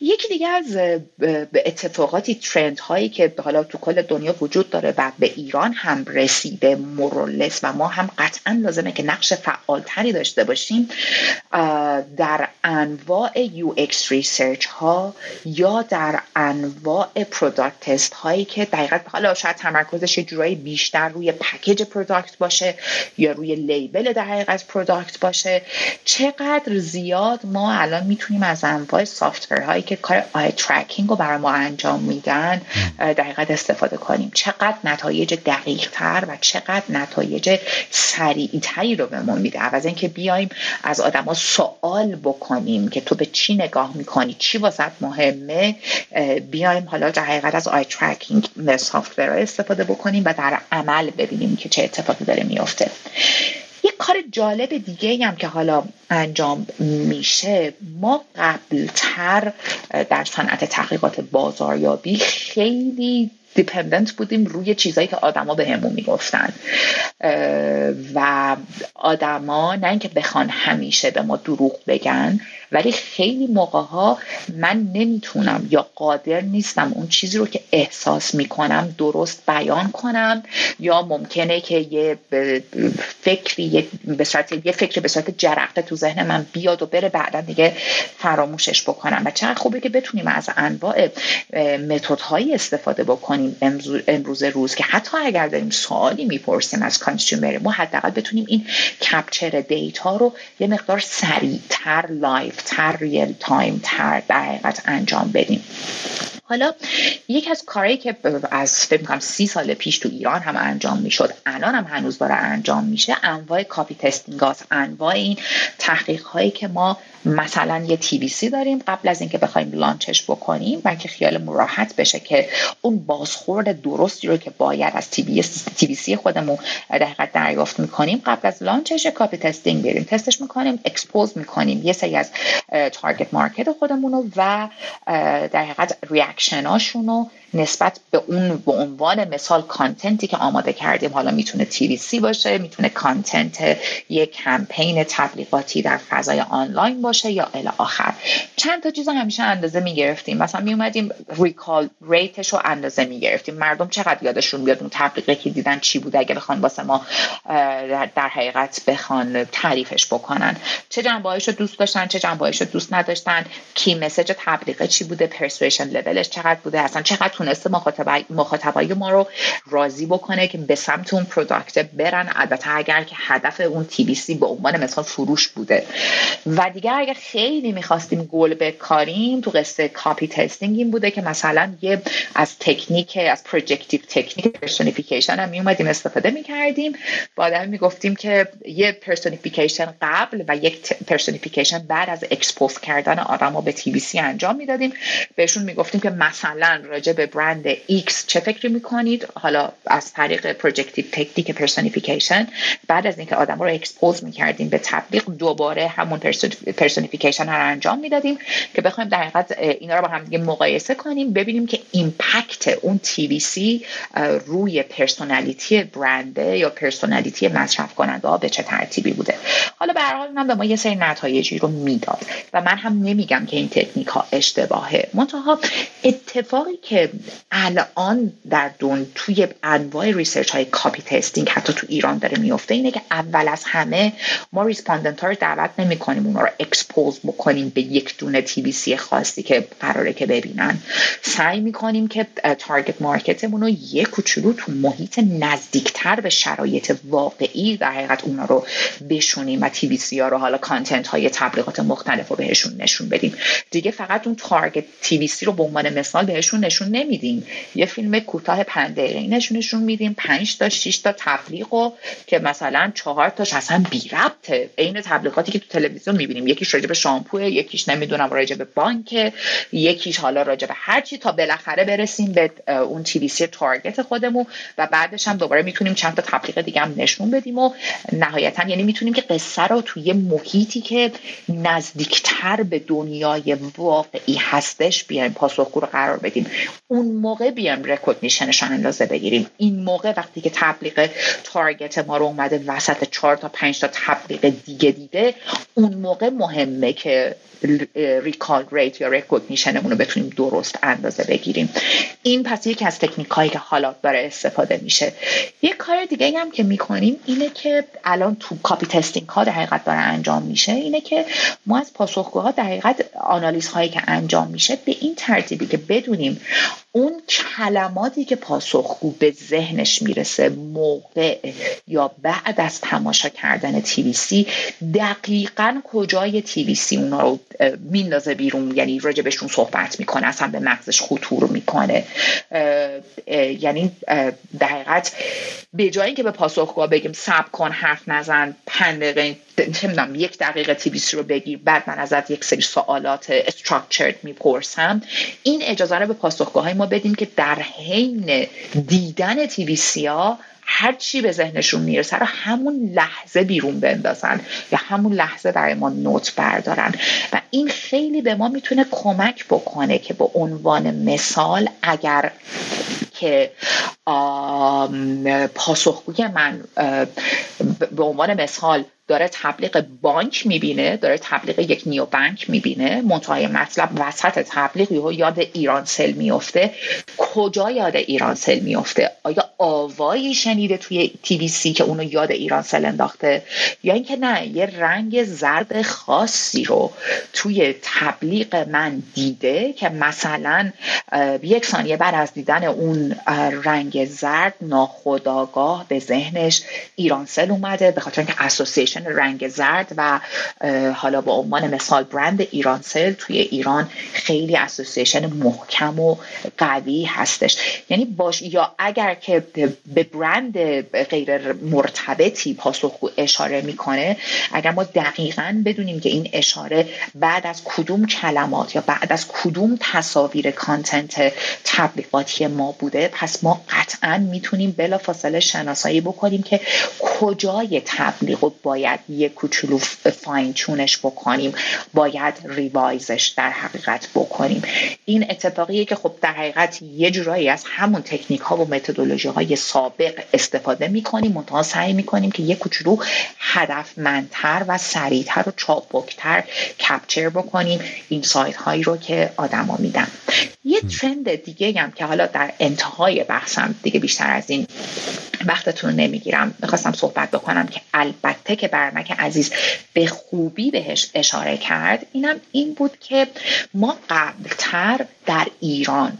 یکی دیگه از اتفاقاتی ترند هایی که حالا تو کل دنیا وجود داره و به ایران هم رسیده مورولس و ما هم قطعا لازمه که نقش فعالتری داشته باشیم در انواع یو ایکس ریسرچ ها یا در انواع پروداکت تست هایی که دقیقاً حالا شاید تمرکزش یه جورایی بیشتر روی پکیج پروداکت باشه یا روی لیبل در حقیقت پروداکت باشه. چقدر زیاد ما الان میتونیم از انواع سافت‌ورهایی که کار آی ترکینگ رو برای ما انجام میدن در حقیقت استفاده کنیم، چقدر نتایج دقیق تر و چقدر نتایج سریع تری رو به ما میده. عوض اینکه بیایم از آدما سوال بکنیم که تو به چی نگاه میکنی، چی واسط مهمه، بیایم حالا در حقیقت از آی ترکینگ سافت‌ورها استفاده بکنیم و در عمل ببینیم که چه اتفاقی داره میفته. یک کار جالب دیگه هم که حالا انجام میشه، ما قبلتر در صنعت تحقیقات بازاریابی خیلی دیپندنت بودیم روی چیزایی که آدما بهمون میگفتن و آدما نه اینکه بخوان همیشه به ما دروغ بگن، ولی خیلی موقع‌ها من نمیتونم یا قادر نیستم اون چیزی رو که احساس میکنم درست بیان کنم، یا ممکنه که یه فکری به صورت یه فکر به صورت جرقه تو ذهن من بیاد و بره بعدا دیگه فراموشش بکنم. و چقدر خوبه که بتونیم از انواع متدهایی استفاده بکنیم امروز روز که حتی اگر داریم سوالی میپرسیم از کانسیومر، ما حداقل بتونیم این کپچر دیتا رو یه مقدار سریعتر، لایو تر، ریل تایم تر در حقیقت انجام بدیم. حالا یک از کارهایی که از فکر می‌کنم سی سال پیش تو ایران هم انجام میشد، الان هم هنوز داره انجام میشه، انواع کاپی تستینگ هاست، انواع این تحقیق هایی که ما مثلا یه تی بی سی داریم قبل از اینکه بخوایم لانچش بکنیم و که خیالمون راحت بشه که اون بازخورد درستی رو که باید از تی بی سی خودمون در حقیقت دریافت میکنیم قبل از لانچش کاپی تستینگ بریم تستش میکنیم، اکسپوز میکنیم یه سری از تارگت مارکت خودمون رو و در حقیقت ریاکشناشون نسبت به اون به عنوان مثال کانتنتی که آماده کردیم، حالا میتونه تی وی سی باشه، میتونه کانتنت یک کمپین تبلیغاتی در فضای آنلاین باشه یا الی آخر. چند تا چیز همیشه اندازه میگرفتیم، مثلا میومدیم ریکال ریتش رو اندازه میگرفتیم، مردم چقدر یادشون بیاد اون تبلیغی که دیدن چی بوده، اگه بخوان واسه ما در حقیقت بخوان تعریفش بکنن، چه جنبه‌هاش رو دوست داشتن، چه جنبه‌هاش رو دوست نداشتن، کی مسیج تبلیغ چی بوده، پرسویشن لولش چقدر بوده، اصلا چقدر تونسته مخاطبای مخاطبای ما رو راضی بکنه که به سمت اون پروداکت برن، البته اگر که هدف اون تی بی سی به عنوان مثلا فروش بوده. و دیگه اگه خیلی می‌خواستیم گل بکاریم تو قصه کاپی تستینگ این بوده که مثلا یه از تکنیک از پروجکتیو تکنیک پرسونیفیکیشن هم میومدیم استفاده می‌کردیم، با آدم میگفتیم که یه پرسونیفیکیشن قبل و یک پرسونیفیکیشن بعد از اکسپوز کردن آدم‌ها به تی بی سی انجام میدادیم، بهشون میگفتیم که مثلا راجع به برند X چه فکری میکنید، حالا از طریق پروجکتیو تکنیک پرسونیفیکیشن بعد از اینکه آدم‌ها رو اکسپوز می‌کردیم به تبلیغ دوباره همون پرسونیفیکیشن رو انجام میدادیم که بخوایم در حقیقت اینا رو با هم دیگه مقایسه کنیم، ببینیم که ایمپکت اون تی وی سی روی پرسونالیتی برند یا پرسونالیتی مصرف کننده ها به چه ترتیبی بوده. حالا به هر حال هم به ما یه سری نتایجی رو میداد و من هم نمیگم که این تکنیک ها اشتباهه، منتها اتفاقی که الان در دون توی انواع ریسرچ های کاپی تستینگ حتی تو ایران داره میفته اینه که اول از همه ما ریسپاندنت ها رو دعوت نمی کنیم اونا رو اکسپوز بکنیم به یک دونه تی بی سی خاصی که قراره که ببینن، سعی میکنیم که تارگت مارکتمون رو یک کوچولو تو محیط نزدیکتر به شرایط واقعی در حقیقت اونا رو بشونیم و تی بی سی ها رو حالا کانتنت های تبلیغات مختلف رو بهشون نشون بدیم. دیگه فقط اون تارگت تی بی سی رو به عنوان مثال بهشون نشون نمیدیم، یه فیلم کوتاه پنج دقیقه‌ای نشونشون میدیم، پنج تا شش تا تبلیغو که مثلا چهار تاش اصلا بی ربطه، عین تبلیغاتی که تو تلویزیون میبینیم، یکیش راجع به شامپو، یکیش نمیدونم راجع به بانک، یکیش حالا راجع به هر چی، تا بالاخره برسیم به اون تی وی سی تارگت خودمون و بعدش هم دوباره میتونیم چند تا تبلیغ دیگه هم نشون بدیم و نهایتا یعنی میتونیم که قصه رو توی محیطی که نزدیکتر به دنیای واقعی هستش بیایم پاسخگو رو قرار بدیم. اون موقع بیام رکگنیشنش رو اندازه بگیریم. این موقع وقتی که تبلیغ تارگت ما رو اومده وسط چهار تا پنج تا تبلیغ دیگه دیده، اون موقع مهمه که ریکال ریت یا رکگنیشنمون رو بتونیم درست اندازه بگیریم. این پس یکی از تکنیکایی که حالا داره استفاده میشه. یک کار دیگه هم که میکنیم اینه که الان تو کاپی تستینگ ها در حقیقت داره انجام میشه، اینه که ما از پاسخگوها در حقیقت آنالیز هایی که انجام میشه به این ترتیبی که بدونیم اون کلماتی که پاسخگو به ذهنش میرسه موقع یا بعد از تماشا کردن تی وی سی، دقیقاً کجای تی وی سی اونا رو میندازه بیرون، یعنی راجبشون صحبت میکنه، اصلا به مغزش خطور میکنه. یعنی در حقیقت به جای اینکه به پاسخگو بگیم صبر کن، حرف نزن، پنج دقیقه چه میدونم یک دقیقه تی وی سی رو بگیر، بعد من ازت یک سری سوالات استراکچرد میپرسم، این اجازه رو به پاسخگوهای ما بدیم که در حین دیدن تی وی سی ها هر چی به ذهنشون میرسه رو همون لحظه بیرون بندازن یا همون لحظه برای ما نوت بردارن. و این خیلی به ما میتونه کمک بکنه که به عنوان مثال اگر که پاسخگوی من به عنوان مثال داره تبلیغ بانک میبینه، داره تبلیغ یک نیو بانک میبینه، منتهای مطلب وسط تبلیغ یهو یاد ایرانسل میفته، کجا یاد ایرانسل میفته؟ آیا آوایی شنیده توی تی وی سی که اونو یاد ایرانسل انداخته، یا اینکه نه یه رنگ زرد خاصی رو توی تبلیغ من دیده که مثلا یک ثانیه بعد از دیدن اون رنگ زرد ناخودآگاه به ذهنش ایرانسل اومده، به خاطر اینکه اسوسییشن رنگ زرد و حالا با عنوان مثال برند ایرانسل توی ایران خیلی اسوسییشن محکم و قوی هستش. یعنی باش یا اگر که به برند غیر مرتبطی پاسخگو اشاره میکنه، اگر ما دقیقاً بدونیم که این اشاره بعد از کدوم کلمات یا بعد از کدوم تصاویر کانتنت تبلیغاتی ما بوده، پس ما قطعاً میتونیم بلافاصله شناسایی بکنیم که کجای تبلیغ رو باید یک کوچولو فاین چونش بکنیم، باید ریوایزش در حقیقت بکنیم. این اتفاقیه که خب در حقیقت یه جورایی از همون تکنیک ها و متدولوژی های سابق استفاده میکنیم، منتها سعی میکنیم که یک کوچولو هدفمندتر و سریعتر و چابکتر کپچر بکنیم این سایت هایی رو که آدما میدن. یه ترند دیگه هم که حالا در انتهای بحثم دیگه بیشتر از این وقتتون رو نمیگیرم، میخواستم صحبت بکنم که البته که برمک عزیز به خوبی بهش اشاره کرد، اینم این بود که ما قبلتر در ایران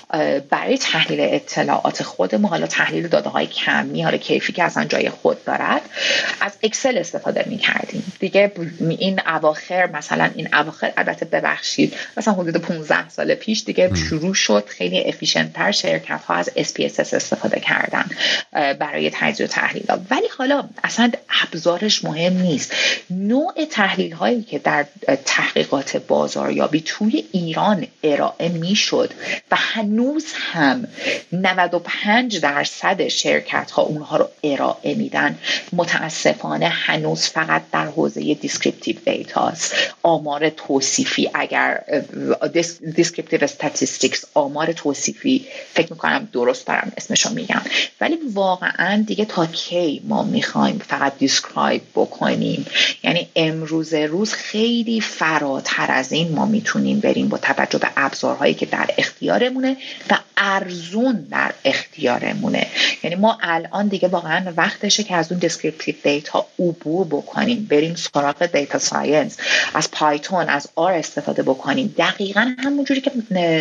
برای تحلیل اطلاعات خودمون، حالا تحلیل داده های کمی، حالا کیفی که اصلا جای خود دارد، از اکسل استفاده میکردیم دیگه. این اواخر مثلا این اواخر البته ببخشید مثلا حدود پانزده سال پیش دیگه شروع شد خیلی افیشنت تر شرکت ها از اس پی اس اس استفاده کردن برای تجزیه و تحلیل ها. ولی حالا اصلا ابزارش مهم نیست، نوع تحلیل هایی که در تحقیقات بازاریابی توی ایران ارائه میشد و هنوز هم نود و پنج درصد شرکت ها اونها رو ارائه میدن، متاسفانه هنوز فقط در حوزه دیسکریپتیو دیتاست، آمار توصیفی. اگر دیسکریپتیو استاتستیکس، آمار توصیفی، فکر میکنم درست دارم اسمشو میگم. ولی واقعا دیگه تا کی ما میخوایم فقط دیسکرایب بکنیم؟ یعنی امروز روز خیلی فراتر از این ما میتونیم بریم با توجه به ابزارهایی که در اختیارمونه و ارزون در اختیارمونه. یعنی ما الان دیگه واقعا وقتشه که از اون دیسکریپتیو دیتا عبور بکنیم، بریم سراغ دیتا ساینس، از پایتون، از آر استفاده بکنیم. دقیقاً همونجوری که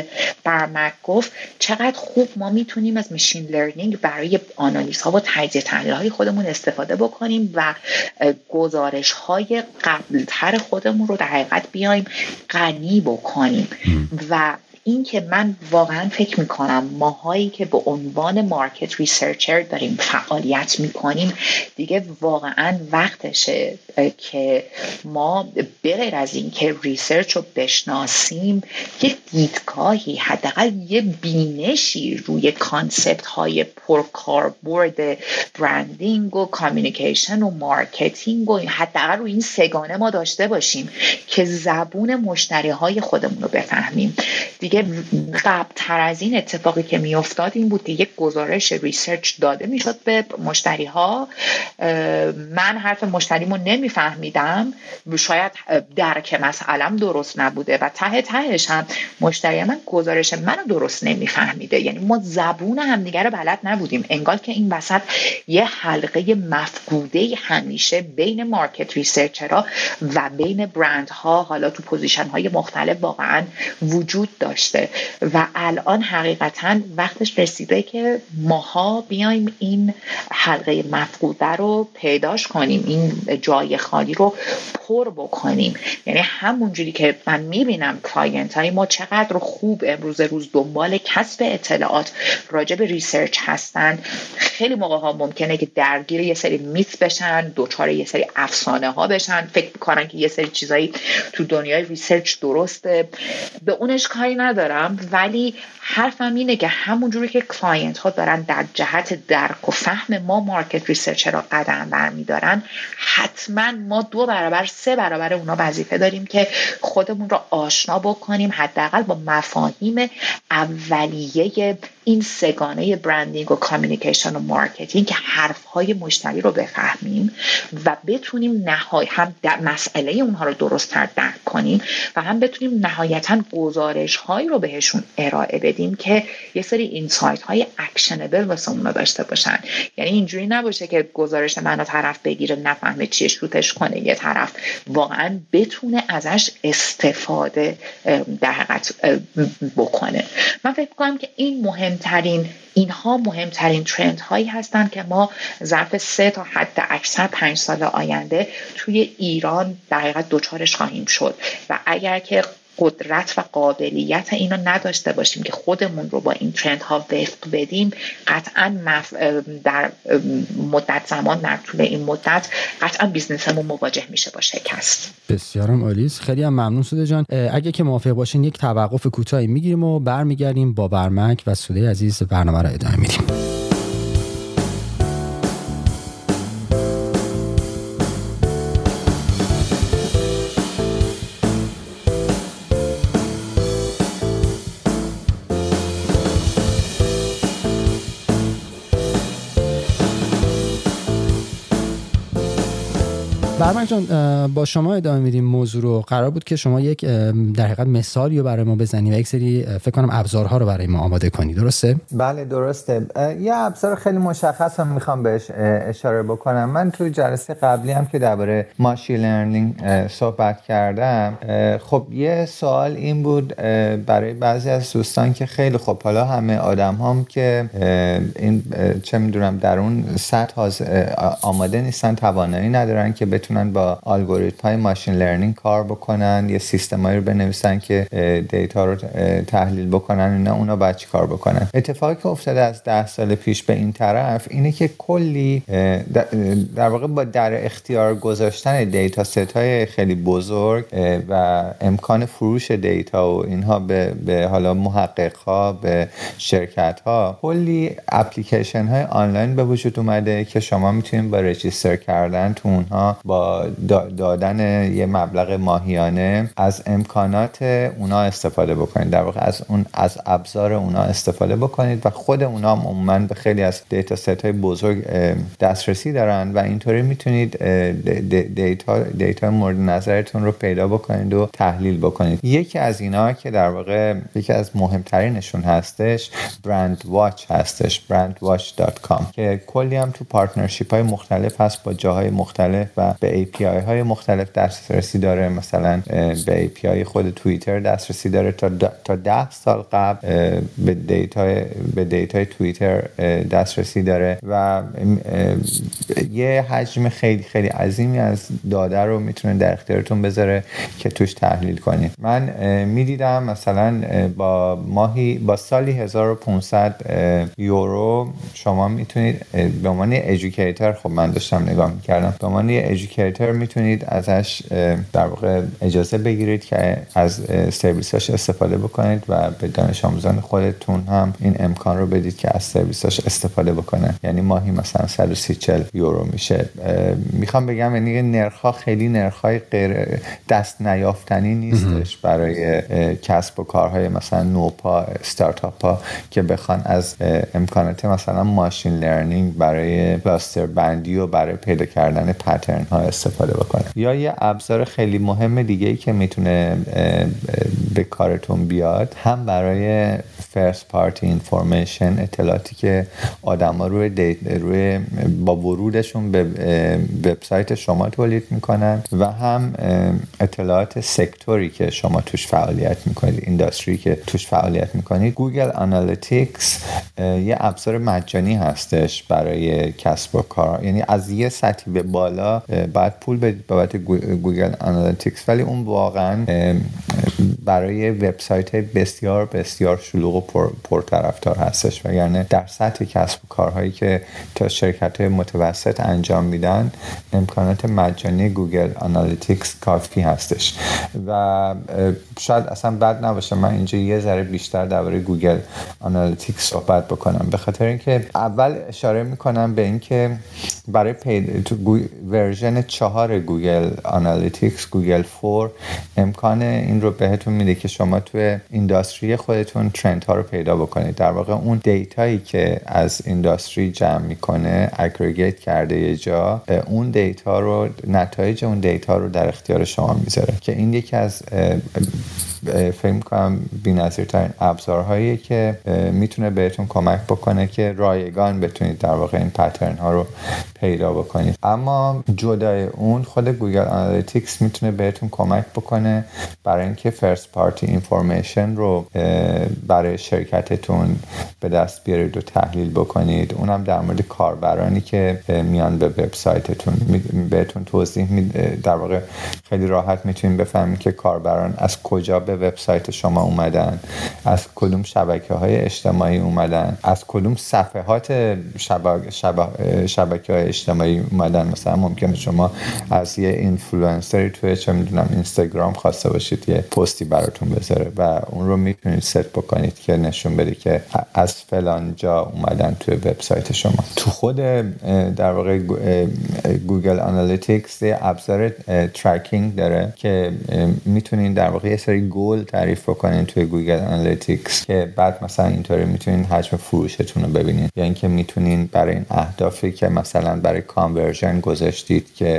برمک گفت، چقدر خوب ما میتونیم از ماشین لرنینگ برای آنالیز ها و تجزیه تحلیل های خودمون استفاده بکنیم و گزارش های قبلتر خودمون رو در حقیقت بیایم غنی بکنیم. و این که من واقعا فکر میکنم ماهایی که به عنوان مارکت ریسرچر داریم فعالیت میکنیم، دیگه واقعا وقتشه که ما بغیر از این که ریسرچ رو بشناسیم، یه دیدگاهی، حداقل یه بینشی روی کانسپت های پرکاربرد برندینگ و کامیونیکیشن و مارکتینگ و حداقل روی این سگانه ما داشته باشیم که زبون مشتری های خودمون رو بفهمیم. دیگه دیگه قبل تر از این اتفاقی که میافتاد این بود که یک گزارش ریسرچ داده میشد به مشتری ها، من حرف مشتریمو نمیفهمیدم، شاید درک مسئله‌ام درست نبوده و ته تهش هم مشتری من گزارش منو درست نمیفهمیده. یعنی ما زبون همدیگه رو بلد نبودیم، انگار که این وسط یه حلقه مفقوده همیشه بین مارکت ریسرچرها و بین برندها، حالا تو پوزیشن های مختلف واقعا وجود داشته و الان حقیقتا وقتش رسیده که ماها بیایم این حلقه مفقوده رو پیداش کنیم، این جای خالی رو پر بکنیم. یعنی همونجوری که من میبینم کلاینت های ما چقدر خوب امروز روز دنبال کسب اطلاعات راجع به ریسرچ هستن، خیلی موقع ها ممکنه که درگیر یه سری میت بشن، دوچار یه سری افسانه ها بشن، فکر میکنن که یه سری چیزایی تو دنیای ریسرچ درسته. به اونش کاری ندارم، ولی حرفم اینه که همونجوری که کلاینت ها دارن در جهت درک و فهم ما مارکت ریسرچر را قدم برمیدارن، حتما ما دو برابر سه برابر اونا وظیفه داریم که خودمون رو آشنا بکنیم حداقل با مفاهیم اولیه این سگانه برندینگ و کامیونیکیشن و مارکتینگ که حرفهای مشتری رو بفهمیم و بتونیم نهایت هم مسئله اونها رو درست‌تر درک کنیم و هم بتونیم نهایتاً گزارش‌هایی رو بهشون ارائه بدیم که یه سری اینسایت های اکشنبل واسه اونا داشته باشن. یعنی اینجوری نباشه که گزارش منو طرف بگیره نفهمه چیه شوتش کنه، یه طرف واقعا بتونه ازش استفاده در حقیقت بکنه. من فکر می‌کنم که این مهمترین اینها مهمترین ترند هایی هستند که ما ظرف سه تا حد اکثر پنج سال آینده توی ایران در حقیقت دوچارش خواهیم شد و اگر که قدرت و قابلیت اینو نداشته باشیم که خودمون رو با این ترند ها وفق بدیم، قطعا مف... در مدت زمان در طول این مدت قطعا بیزنسمون مواجه میشه با شکست. بسیارم عالی، خیلی هم ممنون سوده جان. اگه که موافق باشین یک توقف کوتاهی میگیریم و برمیگردیم با برمک و سوده عزیز برنامه رو ادامه میدیم. برمک جان، با شما ادامه میدیم موضوع رو. قرار بود که شما یک در حقیقت مثالی رو برای ما بزنی و یک سری فکر کنم ابزارها رو برای ما آماده کنی، درسته؟ بله درسته. یه ابزار خیلی مشخص هم میخوام بهش اشاره بکنم. من توی جلسه قبلی هم که درباره ماشین لرنینگ صحبت کردم، خب یه سوال این بود برای بعضی از دوستان که خیلی خب حالا همه آدم هم که این چه میدونم در اون سطح آماده نیستن، توانایی ندارن که بتونن با الگوریتم های ماشین لرنینگ کار بکنن، یه سیستمایی رو بنویسن که دیتا رو تحلیل بکنن، اینا اونا باید چی کار بکنن. اتفاقی که افتاده از ده سال پیش به این طرف اینه که کلی در واقع با در اختیار گذاشتن دیتا ست های خیلی بزرگ و امکان فروش دیتا و اینها به, به حالا محقق ها، به شرکت ها، کلی اپلیکیشن های آنلاین به وجود اومده که شما میتونید با رجیستر کردن تو اونها، با دادن یه مبلغ ماهیانه از امکانات اونا استفاده بکنید، در واقع از اون از ابزار اونا استفاده بکنید و خود اونا هم عموما به خیلی از دیتا ست های بزرگ دسترسی دارن و اینطوری میتونید دیتا دیتا مورد نظرتون رو پیدا بکنید و تحلیل بکنید. یکی از اینا که در واقع یکی از مهمترینشون هستش برند واچ هستش، برند واچ دات کام، که کلی هم تو پارتنرشیپ های مختلف هست با جاهای مختلف و به ای پی آی های مختلف دسترسی داره. مثلا به ای پی آی خود توییتر دسترسی داره. تا تا ده سال قبل به دیتا به دیتای توییتر دسترسی داره و یه حجم خیلی خیلی عظیمی از داده رو میتونه در اختیارتون بذاره که توش تحلیل کنید. من میدیدم مثلا با ماهی با سالی هزار و پانصد یورو شما میتونید به عنوان ادویکیتور، خب من داشتم نگاه میکردم، به عنوان ادویکیتور ادوکیتور میتونید ازش در واقع اجازه بگیرید که از سرویساش استفاده بکنید و به دانش آموزان خودتون هم این امکان رو بدید که از سرویساش استفاده بکنن. یعنی ماهی مثلا صد و سی چهل یورو میشه. میخوام بگم یعنی نرخ‌ها خیلی نرخ‌های غیر دست نیافتنی نیستش برای کسب و کارهای مثلا نوپا استارتاپ ها که بخوان از امکانات مثلا ماشین لرنینگ برای کلاستر بندی و برای پیدا کردن پترن ها استفاده بکنه. یا یه ابزار خیلی مهم دیگه ای که میتونه به کارتون بیاد هم برای فرست پارتی اینفورمیشن، اطلاعاتی که آدما روی دیت روی با ورودشون به وبسایت شما تولید میکنن و هم اطلاعات سکتوری که شما توش فعالیت میکنید، اینداستری که توش فعالیت میکنید. گوگل آنالیتیکس یه ابزار مجانی هستش برای کسب و کار، یعنی از یه سطحی به بالا باید پول بدید بابت گوگل آنالیتیکس، ولی اون واقعا برای وبسایت بسیار بسیار شلوغ و پر, پرطرفدار هستش، وگرنه در سطح کسب و کارهایی که تا شرکت‌های متوسط انجام میدن امکانات مجانی گوگل آنالیتیکس کافی هستش. و شاید اصلا بد نباشه من اینجا یه ذره بیشتر درباره گوگل آنالیتیکس صحبت بکنم، به خاطر اینکه اول اشاره میکنم به اینکه برای پید... تو گو... ورژن چهار گوگل آنالیتیکس، گوگل فور، امکان این رو بهتون میده که شما توی اینداستری خودتون ترند ها رو پیدا بکنید. در واقع اون دیتایی که از اینداستری جمع میکنه اگریگیت کرده یه جا، اون دیتا رو، نتایج اون دیتا رو در اختیار شما میذاره که این یکی از فکر میکنم بی‌نظیرترین ابزارهایی که میتونه بهتون کمک بکنه که رایگان بتونید در واقع این پترن ها رو پیدا بکنید. اما جدای اون خود گوگل آنالیتیکس میتونه بهتون کمک بکنه برای اینکه فرست پارتی اینفورمیشن رو برای شرکتتون به دست بیارید و تحلیل بکنید. اونم در مورد کاربرانی که میان به وبسایتتون بهتون توضیح میده. در واقع خیلی راحت میتونید بفهمید که کاربران از کجا به وبسایت شما اومدن، از کدوم شبکه‌های اجتماعی اومدن، از کدوم صفحات شبکه شبکه شبکه‌های اجتماعی اومدن. مثلا ممکنه شما از یه اینفلوئنسری توی چه میدونم اینستاگرام خواسته باشید یه پستی براتون بذاره و اون رو میتونید ست بکنید که نشون بده که از فلان جا اومدن توی وبسایت شما. تو خود در واقع گوگل آنالیتیکس یه ابزار ترکینگ داره که میتونید در واقع یه سری گول تعریف بکنید توی گوگل آنالیتیکس که بعد مثلا اینطوری میتونید حجم فروشتون رو ببینید، یا اینکه میتونید برای این اهدافی که مثلا برای کانورژن گذاشتید که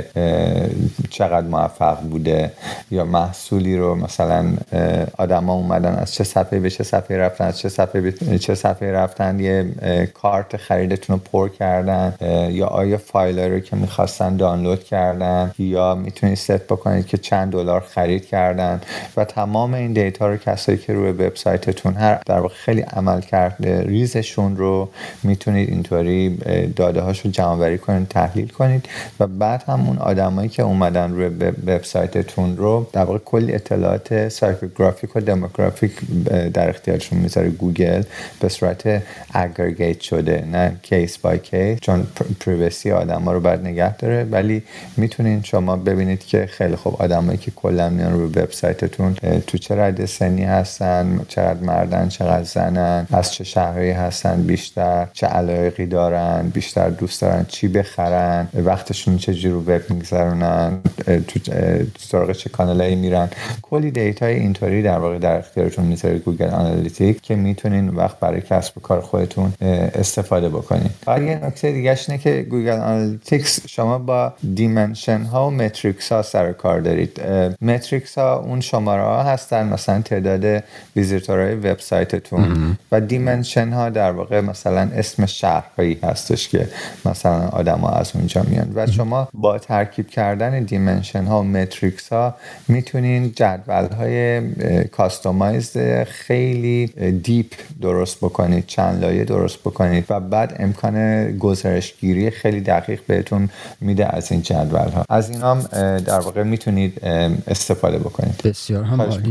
چقدر موفق بوده، یا محصولی رو مثلا آدما اومدن از چه صفحه به چه صفحه رفتن، از چه صفحه به چه صفحه رفتن یه کارت خریدتون رو پر کردن، یا آیا فایل رو که میخواستن دانلود کردن، یا میتونید ست بکنید که چند دلار خرید کردن. و تمام این دیتا رو کسایی که روی وبسایتتون هر در واقع خیلی عمل کرده ریزشون رو میتونید اینطوری داده هاشو جمع آوری کنید، تحلیل کنید و بعد همون آدمایی که اومدن روی وبسایتتون رو در واقع کلی اطلاعات سایکوگرافیک و دموگرافیک در اختیارشون میذاره گوگل به صورت اگریگیت شده، نه کیس بای کیس، چون پریوسی آدما رو باید نگه داره. ولی میتونید شما ببینید که خیلی خوب آدمایی که کلا میان روی وبسایتتون تو چه رده سنی هستن، چقدر مردن، چقدر زنن، از چه شهری هستن بیشتر، چه علایقی دارن، بیشتر دوست دارن چی بخرن، وقتشون چه جوری رو وب میگذرونن، تو سراغ چه کانالایی میرن. کلی دیتای اینطوری در واقع در اختیارتون میذاره گوگل آنالیتیک که میتونین وقت برای کسب و کار خودتون استفاده بکنین. بعد یه نکته دیگه اینه که گوگل آنالیتیکس شما با دیمنشن ها و متریکس ها سر کار دارید. متریکس ها اون شماره ها هستن، مثلا تعداد ویزیتورهای وبسایتتون، و دیمنشن ها در واقع مثلا اسم شهرهایی هستش که مثلا آدما از اونجا میان و شما با ترکیب کردن دیمنشن ها و متریکس ها میتونین جدول های کاستومایزد خیلی دیپ درست بکنید، چند لایه درست بکنید و بعد امکان گزارشگیری خیلی دقیق بهتون میده از این جدول ها. از اینا هم در واقع میتونید استفاده بکنید. بسیار هم عالی.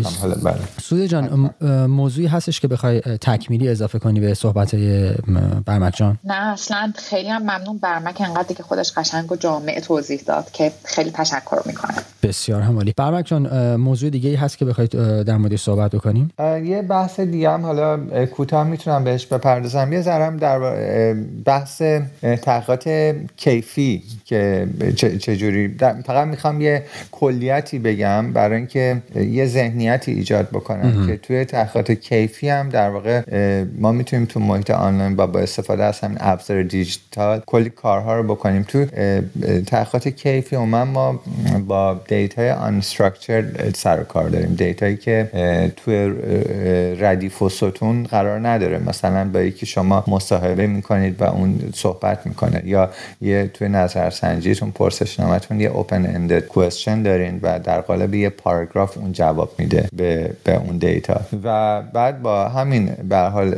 حالا بله. سوده جان موضوعی هستش که بخوای تکمیلی اضافه کنی به صحبت‌های برمک جان؟ نه اصلا خیلی هم ممنون. برمک انقدر که خودش قشنگ و جامع توضیح داد که خیلی تشکر میکنم. بسیار هم عالی. برمک جان موضوع دیگه‌ای هست که بخواید در موردش صحبت بکنیم؟ یه بحث دیگه هم حالا کوتاه میتونم بهش بپردازم. یه ذره در بحث تحقیقات کیفی که چجوری، فقط میخوام یه کلیتی بگم برای اینکه یه ذهنیتی ایجاد بکنم که توی تحقیقات کیفی هم در واقع ما میتونیم تو محیط آنلاین با با استفاده از همین ابزار دیجیتال کلی کارها رو بکنیم. تو تحقیقات کیفی عموما ما با دیتای unstructured سر کار داریم، دیتایی که توی ردیف و ستون قرار نداره. مثلا با یکی شما مصاحبه میکنید و اون صحبت میکنه، یا یه توی نظرسنجیتون پرسشنامه‌تون یه open ended question دارین و در قالب یه پاراگراف اون جواب میده به به اون دیتا. و بعد با همین به هر حال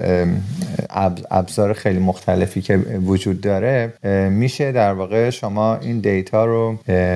ابزار خیلی مختلفی که وجود داره میشه در واقع شما این دیتا رو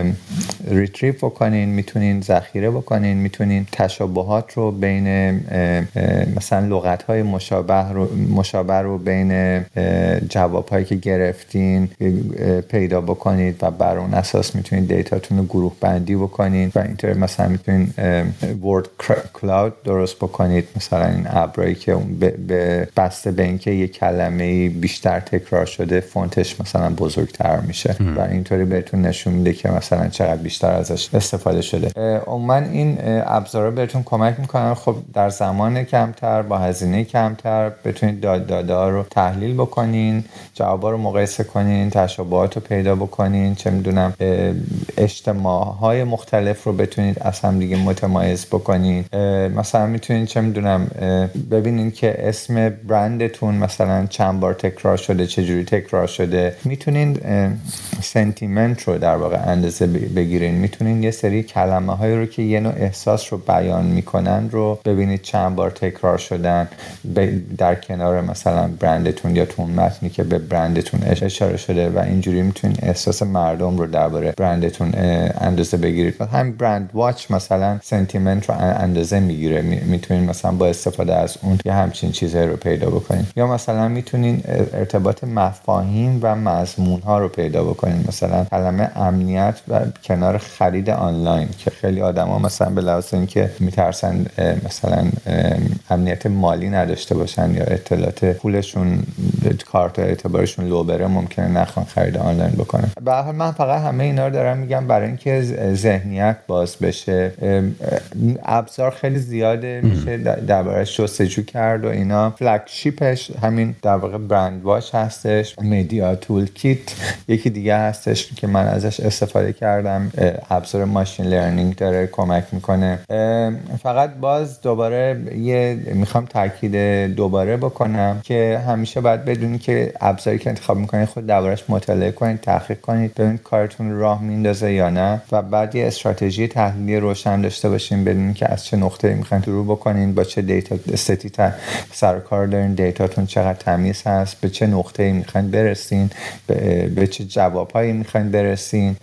ریتریو بکنین، میتونین ذخیره بکنین، میتونین تشابهات رو بین مثلا لغت‌های مشابه رو مشابه رو بین جواب‌هایی که گرفتین پیدا بکنید و بر اون اساس میتونید دیتاتون رو گروه بندی بکنید و اینطور مثلا میتونید ورد کلاود درست بکنید، مثلا این ابرایی که به بسته به اینکه یک کلمه بیشتر تکرار شده فونتش مثلا بزرگتر میشه و اینطوری بهتون نشون میده که مثلا چقدر بیشتر ازش استفاده شده. عموما این ابزارا بهتون کمک میکنن خب در زمان کمتر با هزینه کمتر بتونید داده داده ها رو تحلیل بکنین، جوابا رو مقایسه کنین، تشابهات رو پیدا بکنین، چه میدونم اجتماعهای مختلف رو بتونید از هم دیگه متمایز بکنین. مثلا میتونین چه میدونم ببینین که اسم برندتون مثلا چند بار تکرار شده، چجوری تکرار شده. میتونین سنتیمنت رو در واقع اندازه بگیرین، میتونین یه سری کلمه هایی رو که یه نوع احساس رو بیان میکنن رو ببینید چند بار تکرار شدن در کنار مثلا برندتون یا تو اون متنی که به برندتون اشاره شده و اینجوری میتونین احساس مردم رو درباره برندتون اندازه بگیرید. همین برند واچ مثلا سنتیمنت رو اندازه میگیره، میتونین مثلا با استفاده از اون یه همچین چیزایی رو پیدا بکنین. یا مثلا میتونین ارتباط مفاهیم و مضمون ها رو پیدا بکنین، مثلا کلمه امنیت و کنار خرید آنلاین که خیلی آدما مثلا به لحاظ اینکه میترسن مثلا امنیت مالی نداشته باشن یا اطلاعات پولشون کارت اعتبارشون لو بره ممکنه نخوان خرید آنلاین بکنن. به هر حال من فقط همه اینا رو دارم میگم برای اینکه ذهنیت باز بشه. ابزار خیلی زیاده میشه دربارش جستجو کرد و اینا. فلگشیپش همین در واقع برند واچ هستش، مدیا تول کیت یکی دیگه هستش که من ازش استفاده کردم، ابزار ماشین لرنینگ داره کمک میکنه. فقط باز دوباره یه میخوام تاکید دوباره بکنم که همیشه باید بدونید که ابزاری که انتخاب میکنید خود دربارش مطالعه کنید، تحقیق کنید، ببینید کارتون راه میندازه یا نه و بعد یه استراتژی تحلیلی روشن داشته باشین، بدونید که از چه نقطه‌ای میخواین شروع بکنین، با چه دیتا ستی سر کار دارین، دیتاتون چقدر تمیز هست، به چه نقطه‌ای میخواین برسین، به, به چه جوابهایی میخواین برسین.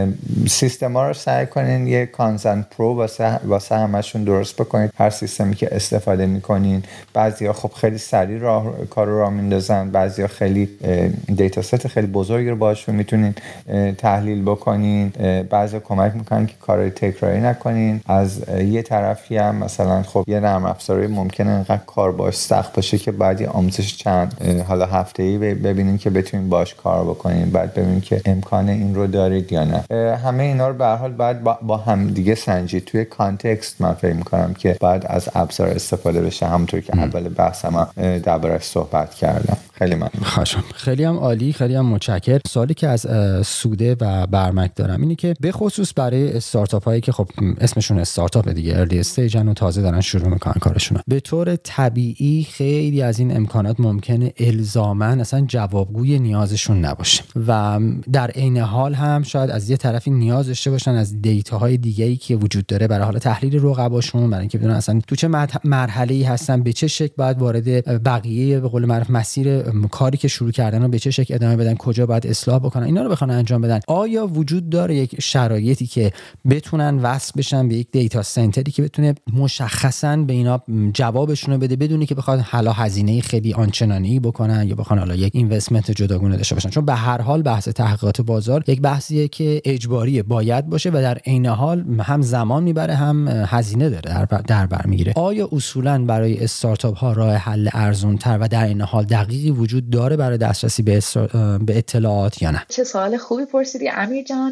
سیستما رو سعی کنین یه کانسنت پرو واسه واسه همشون درست بکنید، هر سیستمی که استفاده میکنین. بعضیا خب خیلی سریع راه کار رو راه میندازن، بعضیا خیلی دیتا ست خیلی بزرگی رو باشون میتونین تحلیل بکنین، بعضیا کمک میکنن که کارهای تکراری نکنین. از یه طرفی هم مثلا خب یه نرم افزاری ممکنه انقدر کار باش سخت باشه که بعد یه آموزش چند حالا هفته‌ای ببینین که بتونین باش کار بکنین، بعد ببینین که امکان این رو دارید یا نه. همه اینا رو به هر حال باید با, با هم دیگه سنجید. توی کانتکست من فکر می‌کنم که باید از ابزار استفاده بشه، همونطور که اول بحثم دربارش صحبت کردم. خیلی ممنون. خوشم. خیلی هم عالی، خیلی هم متشکرم. سوالی که از سوده و برمک دارم اینه که به خصوص برای استارتاپ هایی که خب اسمشون استارتاپ دیگه، ارلی استیجن و تازه دارن شروع میکنن کارشون، به طور طبیعی خیلی از این امکانات ممکنه الزاماً اصلا جوابگوی نیازشون نباشه و در عین حال هم شاید از یه طرفی نیاز داشته باشن از دیتاهای دیگه‌ای که وجود داره برای حالا تحلیل رقباشون، برای اینکه بدونن اصلا تو چه مرحله‌ای هستن، به چه شکل باید وارد بقیه به قول معروف مسیر کاری که شروع کردن رو به چه شکل ادامه بدن، کجا باید اصلاح بکنن، اینا رو بخوان انجام بدن. آیا وجود داره یک شرایطی که بتونن وصل بشن به یک دیتا سنتری که بتونه مشخصاً به اینا جوابشون رو بده بدونی که بخواد حالا هزینه خیلی آنچنانی بکنن یا بخوان حالا یک اینوستمنت جداگونه داشته باشن؟ چون به هر حال بحث تحقیقات بازار یک بحثیه که اجباریه، باید باشه و در عین حال هم زمان میبره هم هزینه داره در بر, در بر میگیره. آیا اصولاً برای استارتاپ ها راه حل ارزون تر و در عین حال دقیقی وجود داره برای دسترسی به, به اطلاعات یا نه؟ چه سوال خوبی پرسیدی امیر جان.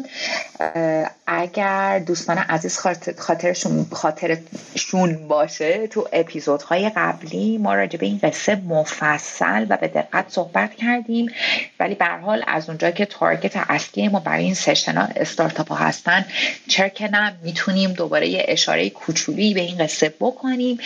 اگر دوستان عزیز خاطرشون خاطرشون باشه، تو اپیزودهای قبلی ما راجع به این قصه مفصل و به دقت صحبت کردیم، ولی به هر حال از اونجا که تارگت اصلی ما برای این سشن ها استارتاپ ها هستن، چرا که نه میتونیم دوباره یه اشاره کوچولی به این قصه بکنیم.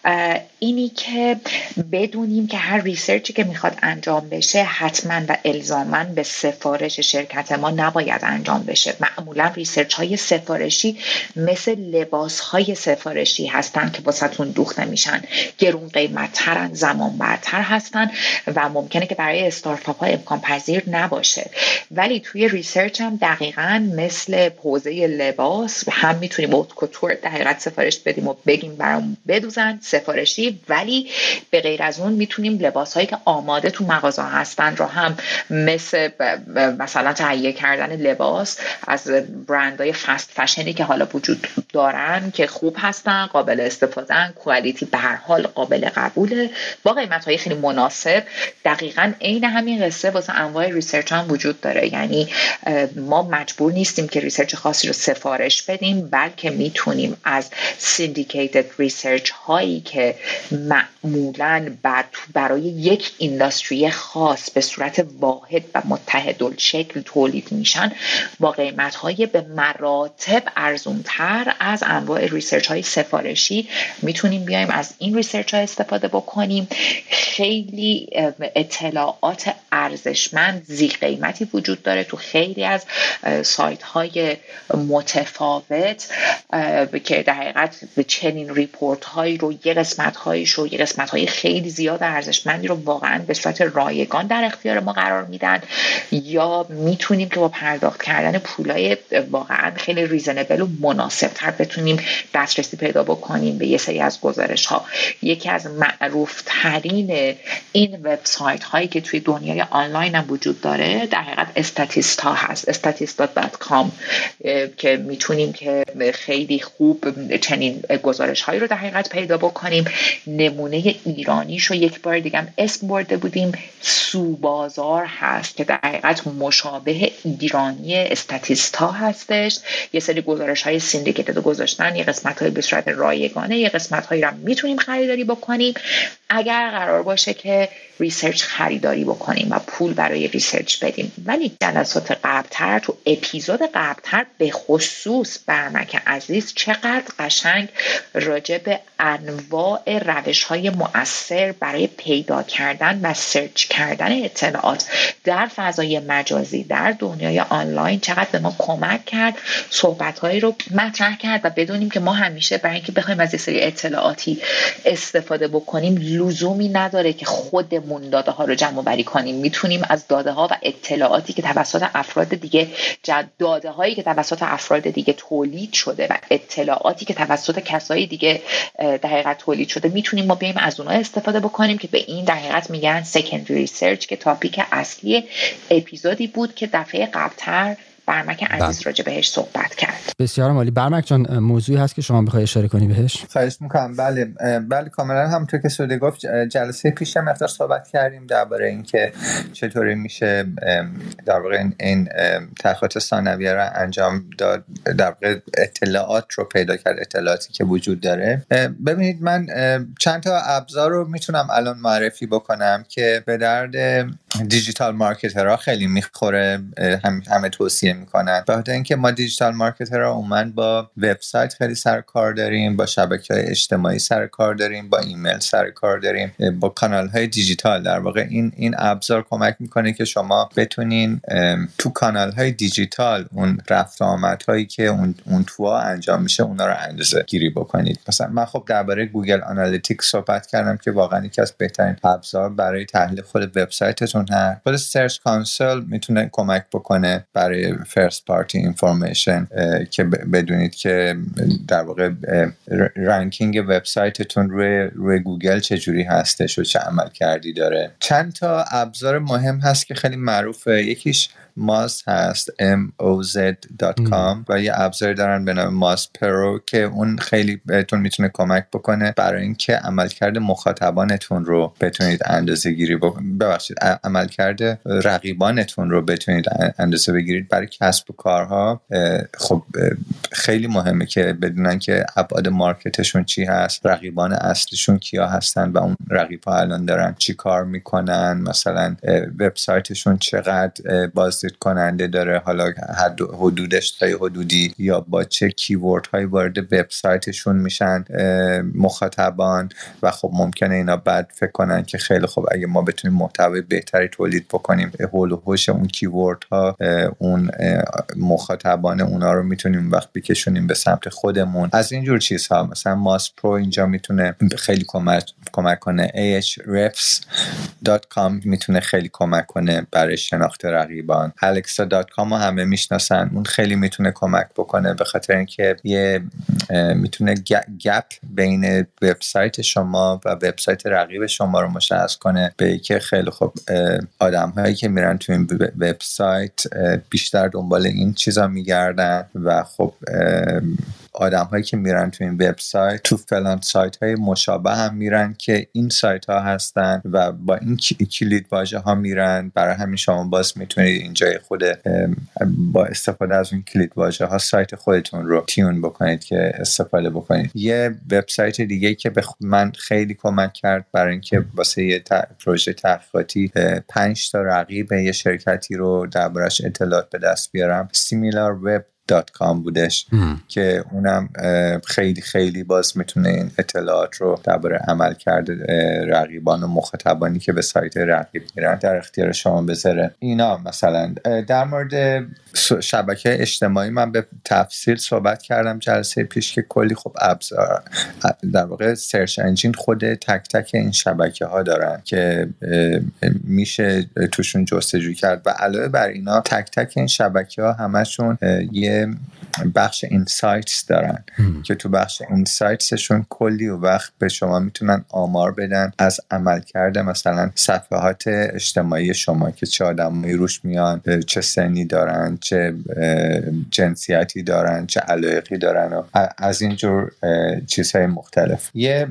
اینی که بدونیم که هر ریسرچی که میخواد انجام بشه حتما و الزاما به سفارش شرکت ما نباید انجام بشه. معمولا ریسرچ های سفارشی مثل لباس های سفارشی هستن که واسهتون دوخته میشن، گرون قیمت ترن، زمان برتر هستن و ممکنه که برای استارتاپ ها امکان پذیر نباشه. ولی توی ریسرچ هم دقیقاً مثل حوزه لباس هم میتونیم اوت کوتور دقیقاً سفارش بدیم و بگیم برام بدوزن سفارشی، ولی به غیر از اون میتونیم لباس هایی که آماده تو مغازه هستن رو هم مثل مثلا تهیه کردن لباس از برندهای فست فشنی که حالا وجود دارن که خوب هستن، قابل استفادهن، کوالیتی به هر حال قابل قبوله، با قیمت‌های خیلی مناسب. دقیقاً عین همین قصه واسه انواع ریسرچ هم وجود داره. یعنی ما مجبور نیستیم که ریسرچ خاصی رو سفارش بدیم، بلکه میتونیم از سیندیکیتد ریسرچ هایی که معمولاً برای یک اینداستری خاص به صورت واحد و متحدالشکل تولید میشن با قیمت‌های به مراتب ارزان‌تر از انواع ریسرچ های سفارشی میتونیم بیایم از این ریسرچ ها استفاده بکنیم. خیلی اطلاعات ارزشمند ذی قیمتی وجود داره تو خیلی از سایت های متفاوت که در حقیقت به چنین ریپورت هایی رو یه قسمت هایش رو یه قسمت های خیلی زیاد ارزشمندی رو واقعا به صورت رایگان در اختیار ما قرار میدن، یا میتونیم که با پرداخت کردن پولای واقعا خیلی ریزنبل و مناسب تر بتونیم دسترسی پیدا بکنیم به یه سری از گزارش ها. یکی از معروف ترین این وبسایت هایی که توی دنیای آنلاین هم وجود داره در حقیقت استاتیستا هست، استاتیستا دات کام، که میتونیم که خیلی خوب چنین گزارش هایی رو در حقیقت پیدا بکنیم. نمونه ایرانیشو یک بار دیگه هم اسم برده بودیم، سوبازار هست که در حقیقت مشابه ایرانی استاتیستا هستش. یه سری گزارش های سیندیکیتد گذاشتن، یه قسمت های به صورت رایگانه، یه قسمت هایی رو میتونیم خریداری بکنیم اگر قرار باشه که ریسرچ خریداری بکنیم و پول برای ریسرچ بدیم. ولی جلسات قبلتر، تو اپیزود قبلتر به خصوص برمک عزیز چقدر قشنگ راجع به انواع روش های مؤثر برای پیدا کردن و سرچ کردن اطلاعات در فضای مجازی در دنیای آنلاین چقدر به ما کمک کرد، صحبت هایی رو مطرح کرد و بدونیم که ما همیشه برای اینکه بخوایم از این سری اطلاعاتی استفاده بکنیم لزومی نداره که خودمون داده ها رو جمع آوری کنیم. میتونیم از داده ها و اطلاعاتی که توسط افراد دیگه داده هایی که توسط افراد دیگه تولید شده و اطلاعاتی که توسط کسای دیگه در حقیقت تولید شده میتونیم ما بیایم از اونها استفاده بکنیم که به این در حقیقت میگن سکندری ریسرچ، که تاپیک اصلی اپیزودی بود که دفعه قبلتر برمک عزیز راجع بهش صحبت کرد. بسیار عالی. برمک جان، موضوعی هست که شما بخوای اشاره کنی بهش؟ خواهش میکنم. بله بله کاملا همونطور که سوده گفت، جلسه پیش هم مقدار صحبت کردیم درباره اینکه چطوری میشه در واقع این تحقیقات ثانویه رو انجام داد، در واقع اطلاعات رو پیدا کرد، اطلاعاتی که وجود داره. ببینید من چند تا ابزار رو میتونم الان معرفی بکنم که به درد دیجیتال مارکترها خیلی میخوره، هم همه توصیه میکنن. به خاطر اینکه ما دیجیتال مارکترها عموما با وبسایت خیلی سر کار داریم، با شبکه‌های اجتماعی سر کار داریم، با ایمیل سر کار داریم، با کانال‌های دیجیتال. در واقع این این ابزار کمک میکنه که شما بتونین تو کانال‌های دیجیتال اون رفت آمدهایی که اون اون تو انجام میشه اونا رو اندازه گیری بکنید. مثلا من خب درباره گوگل آنالیتیکس صحبت کردم که واقعا یکی از بهترین ابزار برای تحلیل خود وبسایتتون هست. خود سرچ کانسول میتونه کمک بکنه برای فرست پارتی اینفورمیشن که بدونید که در واقع رنکینگ وبسایتتون روی روی گوگل چجوری هستش و چه عمل کردی داره. چند تا ابزار مهم هست که خیلی معروفه. یکیش ماز هست ام او زد دات کام و یه ابزار دارن به نام ماز پرو که اون خیلی بهتون میتونه کمک بکنه برای اینکه عملکرد مخاطبانتون رو بتونید اندازه گیری بکنید ببخشید عملکرد رقیبانتون رو بتونید اندازه بگیرید. برای کسب و کارها خب خیلی مهمه که بدونن که ابعاد مارکتشون چی هست، رقیبان اصلیشون کیا هستن و اون رقیب‌ها الان دارن چی کار میکنن، مثلا وبسایتشون چقدر باز کننده داره، حالا حدودش تا حدودی، یا با چه کیورد های وارد وبسایتشون میشن مخاطبان. و خب ممکنه اینا بعد فکر کنن که خیلی خب اگه ما بتونیم محتوای بهتری تولید بکنیم، هول و هوش اون کیورد ها اون مخاطبان اونا رو میتونیم وقت بکشونیم به سمت خودمون. از این جور چیزها مثلا ماس پرو اینجا میتونه خیلی کمک کمک کنه. ای اچ رفس دات کام میتونه خیلی کمک کنه برای شناخت رقیبان. الکسا دات کام رو همه میشناسن، اون خیلی میتونه کمک بکنه به خاطر اینکه یه میتونه گپ بین وبسایت شما و وبسایت رقیب شما رو مشخص کنه. به اینکه خیلی خب آدم هایی که میرن تو این وبسایت بیشتر دنبال این چیزا میگردن و خب آدم هایی که میرن تو این وبسایت تو فلان سایت های مشابه هم میرن که این سایت ها هستن و با این کلید واژه ها میرن. برای همین شما باز میتونید اینجا خود با استفاده از اون کلید واژه ها سایت خودتون رو تیون بکنید که استفاده بکنید. یه وبسایت دیگه که به من خیلی کمک کرد برای اینکه واسه یه پروژه تحقیقاتی پنج تا رقیب یه شرکتی رو دربارش اطلاعات به دست بیارم، سیمیلار وب دات کام بودش ام. که اونم خیلی خیلی باز میتونه این اطلاعات رو درباره عمل کرده رقیبان و مخاطبانی که به سایت رقیب میرن در اختیار شما بذاره. اینا مثلا در مورد شبکه اجتماعی من به تفصیل صحبت کردم جلسه پیش که کلی خب ابزار در واقع سرچ انجین خود تک تک این شبکه ها دارن که میشه توشون جستجو کرد و علاوه بر اینا تک تک این شبکه ها همشون یه بخش اینسایتس دارن ام. که تو بخش اینسایتسشون کلی و وقت به شما میتونن آمار بدن از عملکرد مثلا صفحات اجتماعی شما که چه آدمایی روش میان، چه سنی دارن، چه جنسیتی دارن، چه علایقی دارن و از اینجور چیزهای مختلف. یه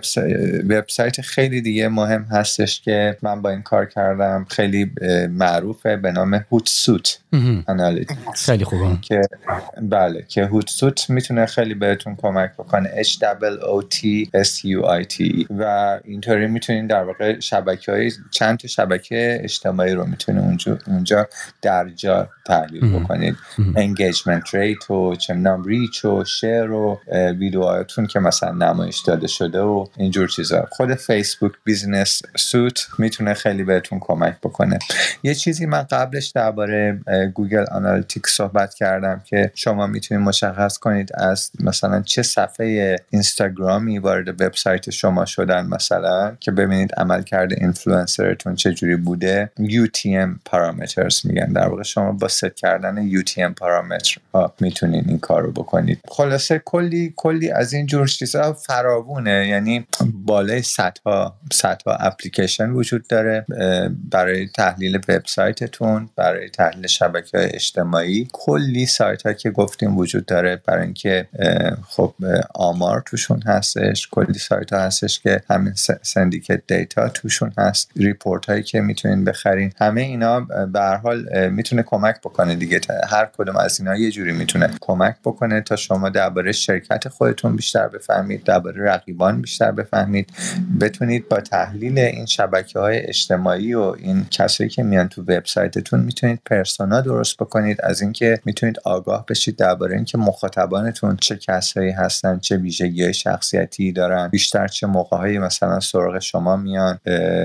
وبسایت خیلی دیگه مهم هستش که من با این کار کردم، خیلی معروفه، به نام هوتسوت آنالیتیکس. خیلی خوبه که بله که هوتسوت میتونه خیلی بهتون کمک بکنه. اچ دبل او تی اس یو آی تی و اینطوری میتونین در واقع شبکه‌های چند تا شبکه اجتماعی رو میتونین اونجا اونجا درجا تحلیل بکنید. انگیجمنت ریت و چمنام ریچ و شیر و ویدیوهاتون که مثلا نمایش داده شده و اینجور چیزا. خود فیسبوک بیزنس سوت میتونه خیلی بهتون کمک بکنه. یه چیزی من قبلش درباره گوگل آنالیتیکس صحبت کردم که شما میتونید مشخص کنید از مثلا چه صفحه اینستاگرامی وارد وبسایت شما شدن مثلا که ببینید عملکرد اینفلوئنسرتون چجوری بوده. یو تی ام پارامترز میگن. در واقع شما با ست کردن یو تی ام پارامتر ها میتونید این کار رو بکنید. خلاصه کلی کلی از این جور چیزا فراوونه، یعنی بالای صدها صدها اپلیکیشن وجود داره برای تحلیل وبسایتتون، برای تحلیل شبکه‌های اجتماعی. کلی سایت ها که گفتیم وجود داره برای اینکه خب آمار توشون هستش، کلی سایت ها هستش که همین سندیکت دیتا توشون هست، ریپورت هایی که میتونین بخرین، همه اینا به هر حال میتونه کمک بکنه دیگه. هر کدوم از اینا یه جوری میتونه کمک بکنه تا شما درباره شرکت خودتون بیشتر بفهمید، درباره رقیبان بیشتر بفهمید، بتونید با تحلیل این شبکه‌های اجتماعی و این کسایی که میان تو وبسایتتون میتونید پرسونا درست بکنید، از اینکه میتونید آگاه بشید درباره اینکه مخاطبانتون چه کسایی هستن، چه ویژگی‌های شخصیتی دارن، بیشتر چه موقع‌هایی مثلا سراغ شما میان،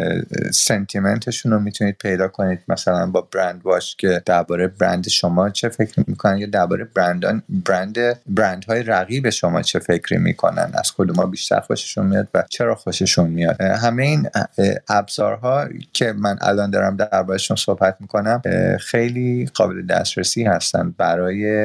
سنتیمنتشون رو میتونید پیدا کنید، مثلا با برند واچ که درباره برند شما چه فکر میکنن یا درباره برندان برند برندهای رقیب شما چه فکری میکنن، از کدوما بیشتر خوششون میاد و چرا خوششون میاد. همه این ابزارها که من الان دارم دربارشون صحبت میکنم خیلی قابل دسترسی هستن برای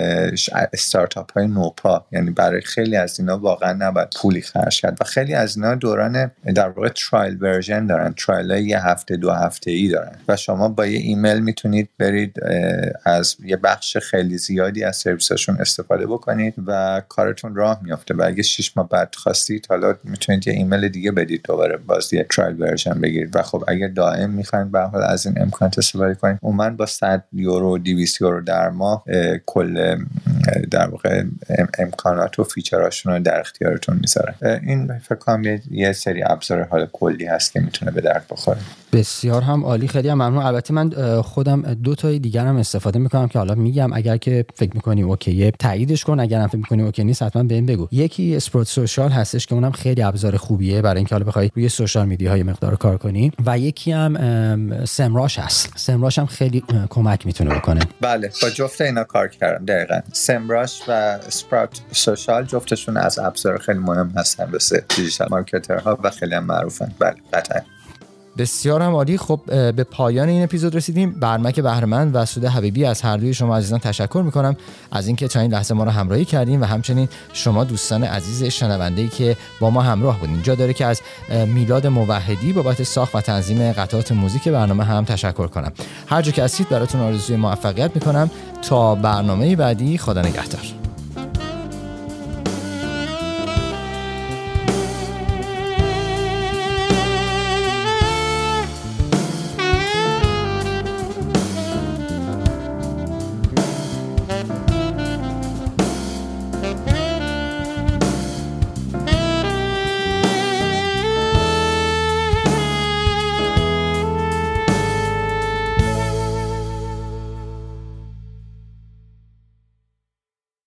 استارتاپ های نوپا، یعنی برای خیلی از اینا واقعا نباید پولی خرج کرد و خیلی از اینا دوران در واقع ترایل ورژن دارن، ترایل های یه هفته دو هفته ای دارن و شما با یه ایمیل میتونید برید از یه بخش خیلی زیادی از سرویساشون استفاده بکنید و کارتون راه میفته و اگه شش ماه بعد خواستید حالا میتونید یه ایمیل دیگه بدید دوباره باز یه ترایل ورژن بگیرید و خب اگر دائم میخواین به هر حال از این امکانات استفاده کنید، عموما با صد یورو دویست یورو در ماه کل در واقع امکانات و فیچراشون رو در اختیارتون میذاره. این فکر کنم یه سری ابزار حال کلی هست که میتونه به درد بخوره. بسیار هم عالی، خیلی هم ممنون. البته من خودم دو تای دیگر هم استفاده میکنم که حالا میگم اگر که فکر میکنی اوکیه تاییدش کن، اگر هم فکر میکنی اوکی نیست حتما بهم بگو. یکی اسپروت سوشال هستش که اونم خیلی ابزار خوبیه برای اینکه حالا بخوای روی سوشال میدیاهای مقدار کار کنی و یکی هم سمراش هست. سمراش هم خیلی کمک میتونه بکنه. بله با جفت اینا کار کردم دقیقاً. سمراش و اسپروت سوشال جفتشون از ابزار خیلی مهم هستن واسه دیجیتال مارکترها و خیلی هم معروفن. بله قطعاً. بسیار هم عالی. خب به پایان این اپیزود رسیدیم. برمک بهرمند و سوده حبیبی از هر دوی شما عزیزان تشکر میکنم از اینکه تا این لحظه ما رو همراهی کردین و همچنین شما دوستان عزیز شنونده‌ای که با ما همراه بودین. جا داره که از میلاد موحدی بابت ساخت و تنظیم قطعات موزیک برنامه هم تشکر کنم. هر جا که هستید براتون آرزوی موفقیت میکنم. تا برنامه بعدی، خدا نگهدار.